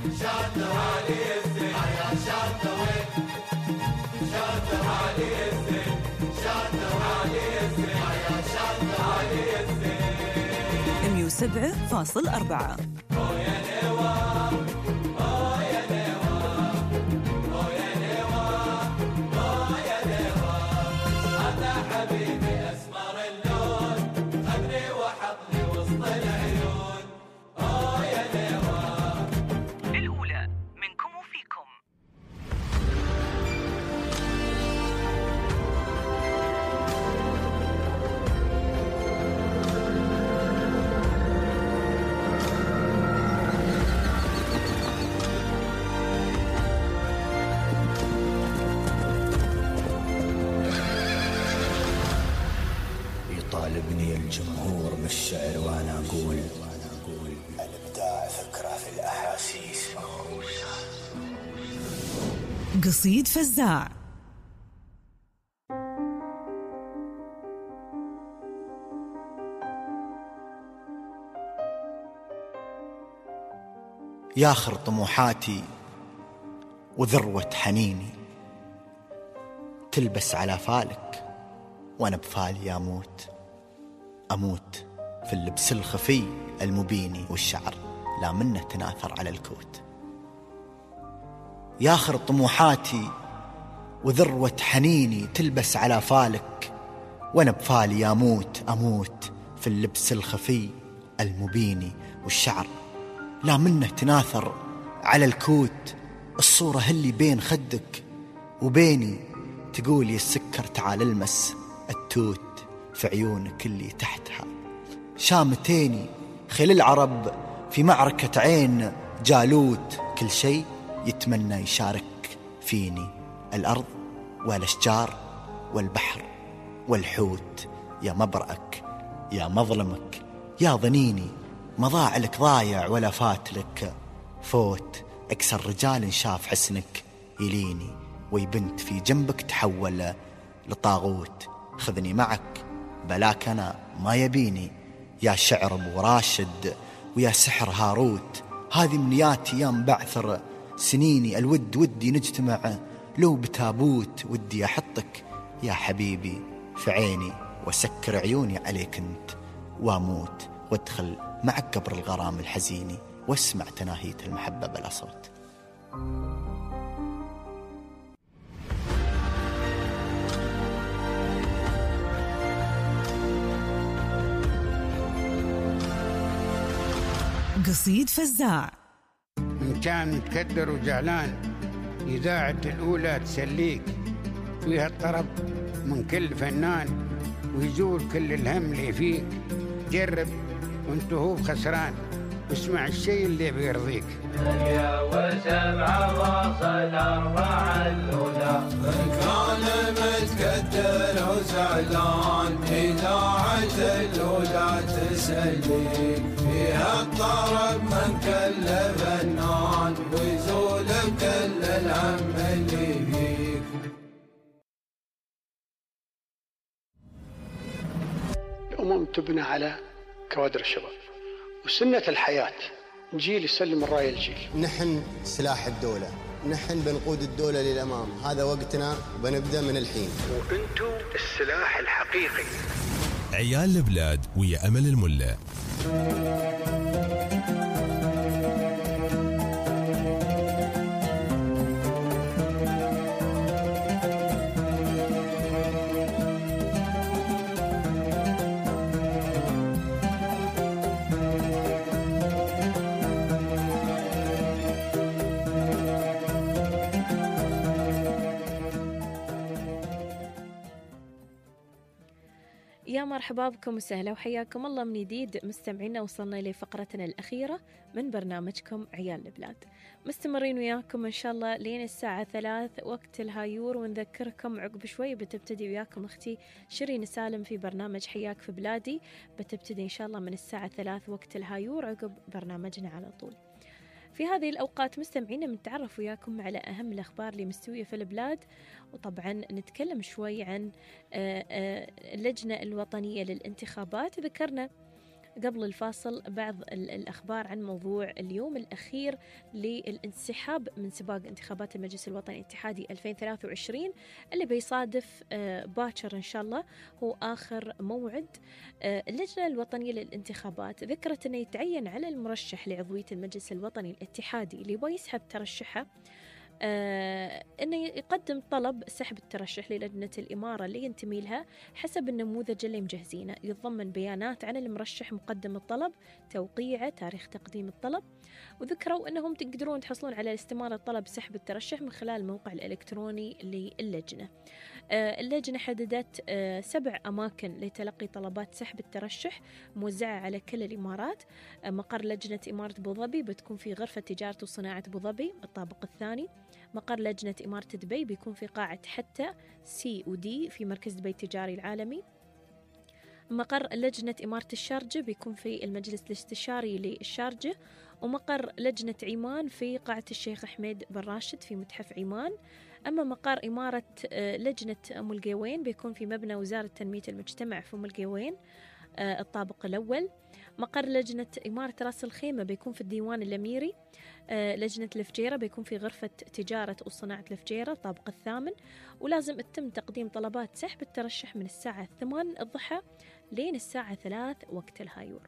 مية وسبعة فاصل أربعة. يطالبني الجمهور بالشعر وانا اقول الابداع فكره في الاحاسيس. قصيد فزاع ياخر طموحاتي وذروة حنيني، تلبس على فالك وأنا بفالي أموت، أموت في اللبس الخفي المبيني، والشعر لا منه تناثر على الكوت. ياخر طموحاتي وذروة حنيني، تلبس على فالك وأنا بفالي أموت، أموت في اللبس الخفي المبيني، والشعر لا منه تناثر على الكوت. الصورة اللي بين خدك وبيني، تقول يا السكر تعال المس التوت في عيونك اللي تحتها. شامتيني خيل العرب في معركة عين جالوت، كل شيء يتمنى يشارك فيني، الأرض والأشجار والبحر والحوت. يا مبرأك يا مظلمك يا ظنيني، ما ضاع لك ضايع ولا فات لك فوت. أكثر رجال شاف حسنك يليني، ويبنت في جنبك تحول لطاغوت. خذني معك بلاك أنا ما يبيني، يا شعر أبو راشد ويا سحر هاروت. هذه منياتي يا مبعثر سنيني، الود ودي نجتمع لو بتابوت. ودي أحطك يا حبيبي في عيني، وسكر عيوني عليك انت واموت، وادخل معك قبر الغرام الحزيني، واسمع تناهية المحبة بلا صوت. قصيد فزاع. إن كان متكدر وزعلان، إذاعة الأولى تسليك، فيها الطرب من كل فنان، ويزول كل الهم اللي فيك. جرب وانت هو خسران، واسمع الشيء اللي بيرضيك. يا وسبعة واصل أربعة الأولى، كان متكدر وزعلان، إذاعة الأولى تسليك، فيها الطرب من كل فنان، ويزول كل الهم اللي فيك. الأمم تبنى على كوادر الشباب، وسنة الحياة جيل يسلم الراية الجيل. نحن سلاح الدولة، نحن بنقود الدولة للأمام، هذا وقتنا وبنبدأ من الحين. وأنتم السلاح الحقيقي. عيال البلاد ويا أمل الملا. يا مرحبا بكم وسهلا وحياكم الله من جديد مستمعينا. وصلنا إلى فقرتنا الأخيرة من برنامجكم عيال البلاد، مستمرين وياكم إن شاء الله لين الساعة ثلاث وقت الهايور. ونذكركم عقب شوي بتبتدي وياكم أختي شيرين سالم في برنامج حياك في بلادي، بتبتدي إن شاء الله من الساعة ثلاث وقت الهايور عقب برنامجنا على طول. في هذه الأوقات مستمعينا بنتعرف وياكم على أهم الأخبار اللي مستوية في البلاد، وطبعا نتكلم شوي عن اللجنة الوطنية للانتخابات. ذكرنا قبل الفاصل بعض الأخبار عن موضوع اليوم الأخير للانسحاب من سباق انتخابات المجلس الوطني الاتحادي ألفين وثلاثة وعشرين اللي بيصادف باكر إن شاء الله هو آخر موعد. اللجنة الوطنية للانتخابات ذكرت أنه يتعين على المرشح لعضوية المجلس الوطني الاتحادي اللي يبغى يسحب ترشحه آه أنه يقدم طلب سحب الترشح للجنة الإمارة اللي ينتمي لها حسب النموذج اللي مجهزينه، يتضمن بيانات عن المرشح مقدم الطلب، توقيعه، تاريخ تقديم الطلب. وذكروا أنهم تقدرون تحصلون على استمارة طلب سحب الترشح من خلال الموقع الإلكتروني للجنة. آه اللجنة حددت آه سبع أماكن لتلقي طلبات سحب الترشح موزعة على كل الإمارات. آه مقر لجنة إمارة أبو ظبي بتكون في غرفة تجارة وصناعة أبو ظبي الطابق الثاني. مقر لجنة إمارة دبي بيكون في قاعة حتى سي ودي في مركز دبي التجاري العالمي. مقر لجنة إمارة الشارجة بيكون في المجلس الاستشاري للشارجة. ومقر لجنة عمان في قاعة الشيخ حميد بن راشد في متحف عمان. أما مقر إمارة لجنة أم القوين بيكون في مبنى وزارة تنمية المجتمع في أم القوين. الطابق الأول. مقر لجنة إمارة رأس الخيمة بيكون في الديوان الأميري. لجنة الفجيرة بيكون في غرفة تجارة وصناعة الفجيرة الطابق الثامن. ولازم يتم تقديم طلبات سحب الترشح من الساعة ثمان الضحى لين الساعة ثلاث وقت الهايور.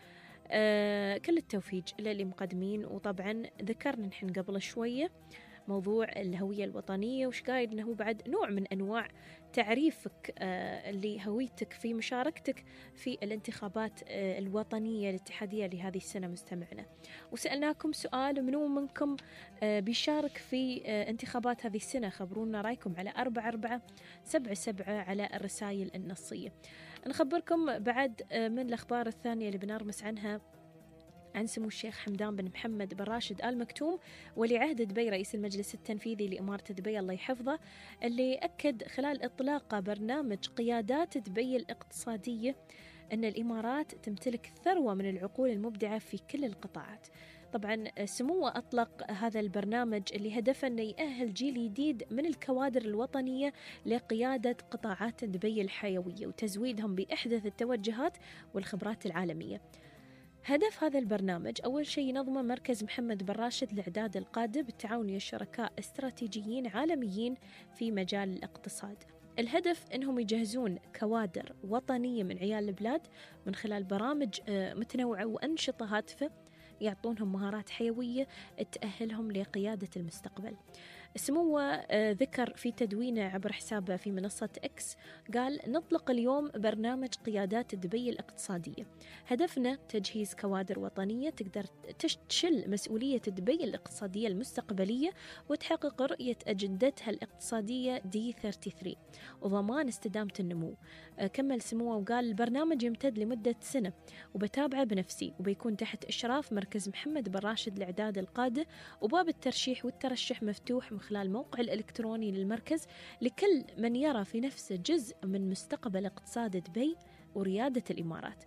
أه كل التوفيق للي مقدمين. وطبعا ذكرنا نحن قبل شوية موضوع الهوية الوطنية، وش قايل أنه بعد نوع من أنواع تعريفك آه لهويتك في مشاركتك في الانتخابات آه الوطنية الاتحادية لهذه السنة مستمعنا. وسألناكم سؤال، منو منكم آه بيشارك في آه انتخابات هذه السنة؟ خبرونا رأيكم على أربعة أربعة سبعة سبعة على الرسائل النصية. نخبركم بعد آه من الأخبار الثانية اللي بنرمس عنها عن سمو الشيخ حمدان بن محمد بن راشد آل مكتوم ولي عهد دبي رئيس المجلس التنفيذي لإمارة دبي الله يحفظه، اللي أكد خلال إطلاق برنامج قيادات دبي الاقتصادية أن الإمارات تمتلك ثروة من العقول المبدعة في كل القطاعات. طبعا سموه أطلق هذا البرنامج اللي هدفه أنه يأهل جيل جديد من الكوادر الوطنية لقيادة قطاعات دبي الحيوية وتزويدهم بأحدث التوجهات والخبرات العالمية. هدف هذا البرنامج أول شيء ينظمه مركز محمد بن راشد لإعداد القادة بالتعاون ويا شركاء استراتيجيين عالميين في مجال الاقتصاد. الهدف أنهم يجهزون كوادر وطنية من عيال البلاد من خلال برامج متنوعة وأنشطة هادفة يعطونهم مهارات حيوية تأهلهم لقيادة المستقبل. سموه ذكر في تدوينه عبر حسابه في منصة إكس، قال: نطلق اليوم برنامج قيادات دبي الاقتصادية. هدفنا تجهيز كوادر وطنية تقدر تشل مسؤولية دبي الاقتصادية المستقبلية وتحقق رؤية أجندتها الاقتصادية دي ثلاثة وثلاثين وضمان استدامة النمو. كمل سموه وقال: البرنامج يمتد لمدة سنة وبتابعه بنفسي وبيكون تحت إشراف مركز محمد بن راشد لإعداد القادة، وباب الترشيح والترشح مفتوح من خلال الموقع الإلكتروني للمركز لكل من يرى في نفسه جزء من مستقبل اقتصاد دبي وريادة الإمارات.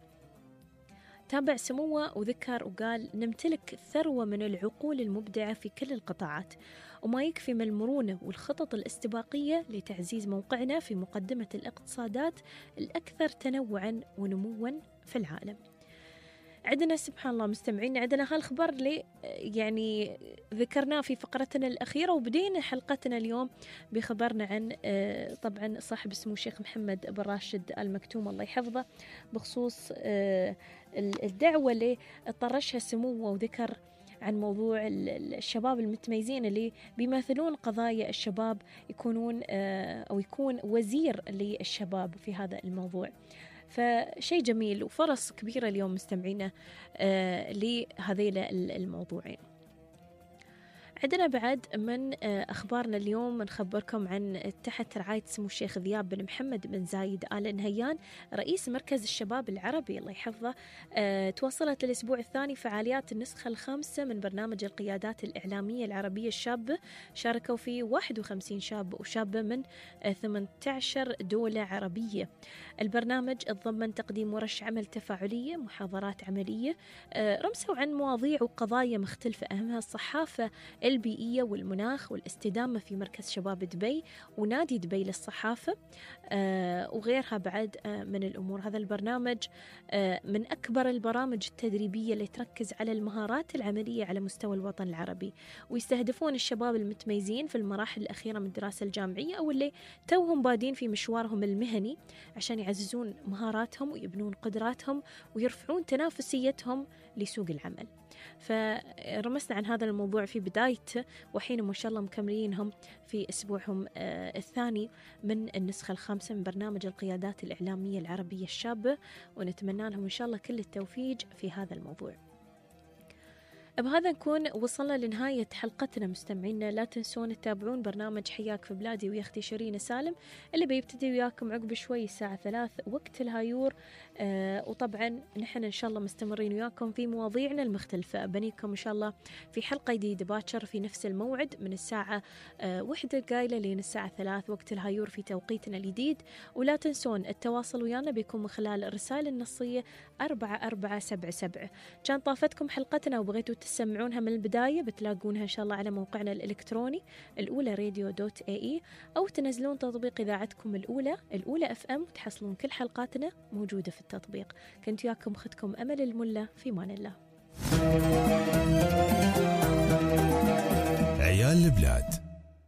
تابع سموه وذكر وقال: نمتلك ثروة من العقول المبدعة في كل القطاعات وما يكفي من المرونة والخطط الاستباقية لتعزيز موقعنا في مقدمة الاقتصادات الأكثر تنوعا ونموا في العالم. عندنا سبحان الله مستمعين، عندنا هالخبر اللي يعني ذكرناه في فقرتنا الأخيرة، وبدينا حلقتنا اليوم بخبرنا عن طبعا صاحب سمو الشيخ محمد بن راشد آل مكتوم الله يحفظه بخصوص الدعوة اللي طرشها سموه، وذكر عن موضوع الشباب المتميزين اللي بيمثلون قضايا الشباب يكونون أو يكون وزير للشباب في هذا الموضوع. فشيء جميل وفرص كبيرة اليوم مستمعينا آه لهذيل الموضوعين. عندنا بعد من أخبارنا اليوم نخبركم عن تحت رعاية سمو الشيخ ذياب بن محمد بن زايد آل نهيان رئيس مركز الشباب العربي الله يحفظه، أه تواصلت الأسبوع الثاني فعاليات النسخة الخامسة من برنامج القيادات الإعلامية العربية الشابة. شاركوا فيه واحد وخمسين شاب وشابة من ثمانية عشر دولة عربية. البرنامج تضمن تقديم ورش عمل تفاعلية، محاضرات عملية، أه رمسوا عن مواضيع وقضايا مختلفة أهمها الصحافة البيئية والمناخ والاستدامة في مركز شباب دبي ونادي دبي للصحافة آه وغيرها بعد آه من الأمور. هذا البرنامج آه من أكبر البرامج التدريبية اللي تركز على المهارات العملية على مستوى الوطن العربي، ويستهدفون الشباب المتميزين في المراحل الأخيرة من الدراسة الجامعية أو اللي توهم بادين في مشوارهم المهني عشان يعززون مهاراتهم ويبنون قدراتهم ويرفعون تنافسيتهم لسوق العمل. فرمسنا عن هذا الموضوع في بدايته، وحين ما شاء الله مكملينهم في أسبوعهم آه الثاني من النسخة الخامسة من برنامج القيادات الإعلامية العربية الشابة، ونتمنى لهم إن شاء الله كل التوفيق في هذا الموضوع. بهذا نكون وصلنا لنهاية حلقتنا مستمعينا. لا تنسون تتابعون برنامج حياك في بلادي ويا أختي شيرين سالم اللي بيبتدي وياكم عقب شوي الساعة ثلاث وقت الهايور. آه وطبعا نحن إن شاء الله مستمرين وياكم في مواضيعنا المختلفة. بنيكم إن شاء الله في حلقة جديدة باكر في نفس الموعد من الساعة آه واحدة قايلة لين الساعة ثلاث وقت الهايور في توقيتنا الجديد. ولا تنسون التواصل ويانا بيكون من خلال الرسائل النصية أربعة أربعة سبعة سبعة. كان طافتكم حلقتنا وبغيتوا تسمعونها من البداية بتلاقونها إن شاء الله على موقعنا الإلكتروني الأولى راديو دوت اي اي، أو تنزلون تطبيق إذاعتكم الأولى الأولى اف ام، تحصلون كل حلقاتنا موجودة في التطبيق. كنت وياكم أختكم أمل الملا، في مان الله. عيال البلاد.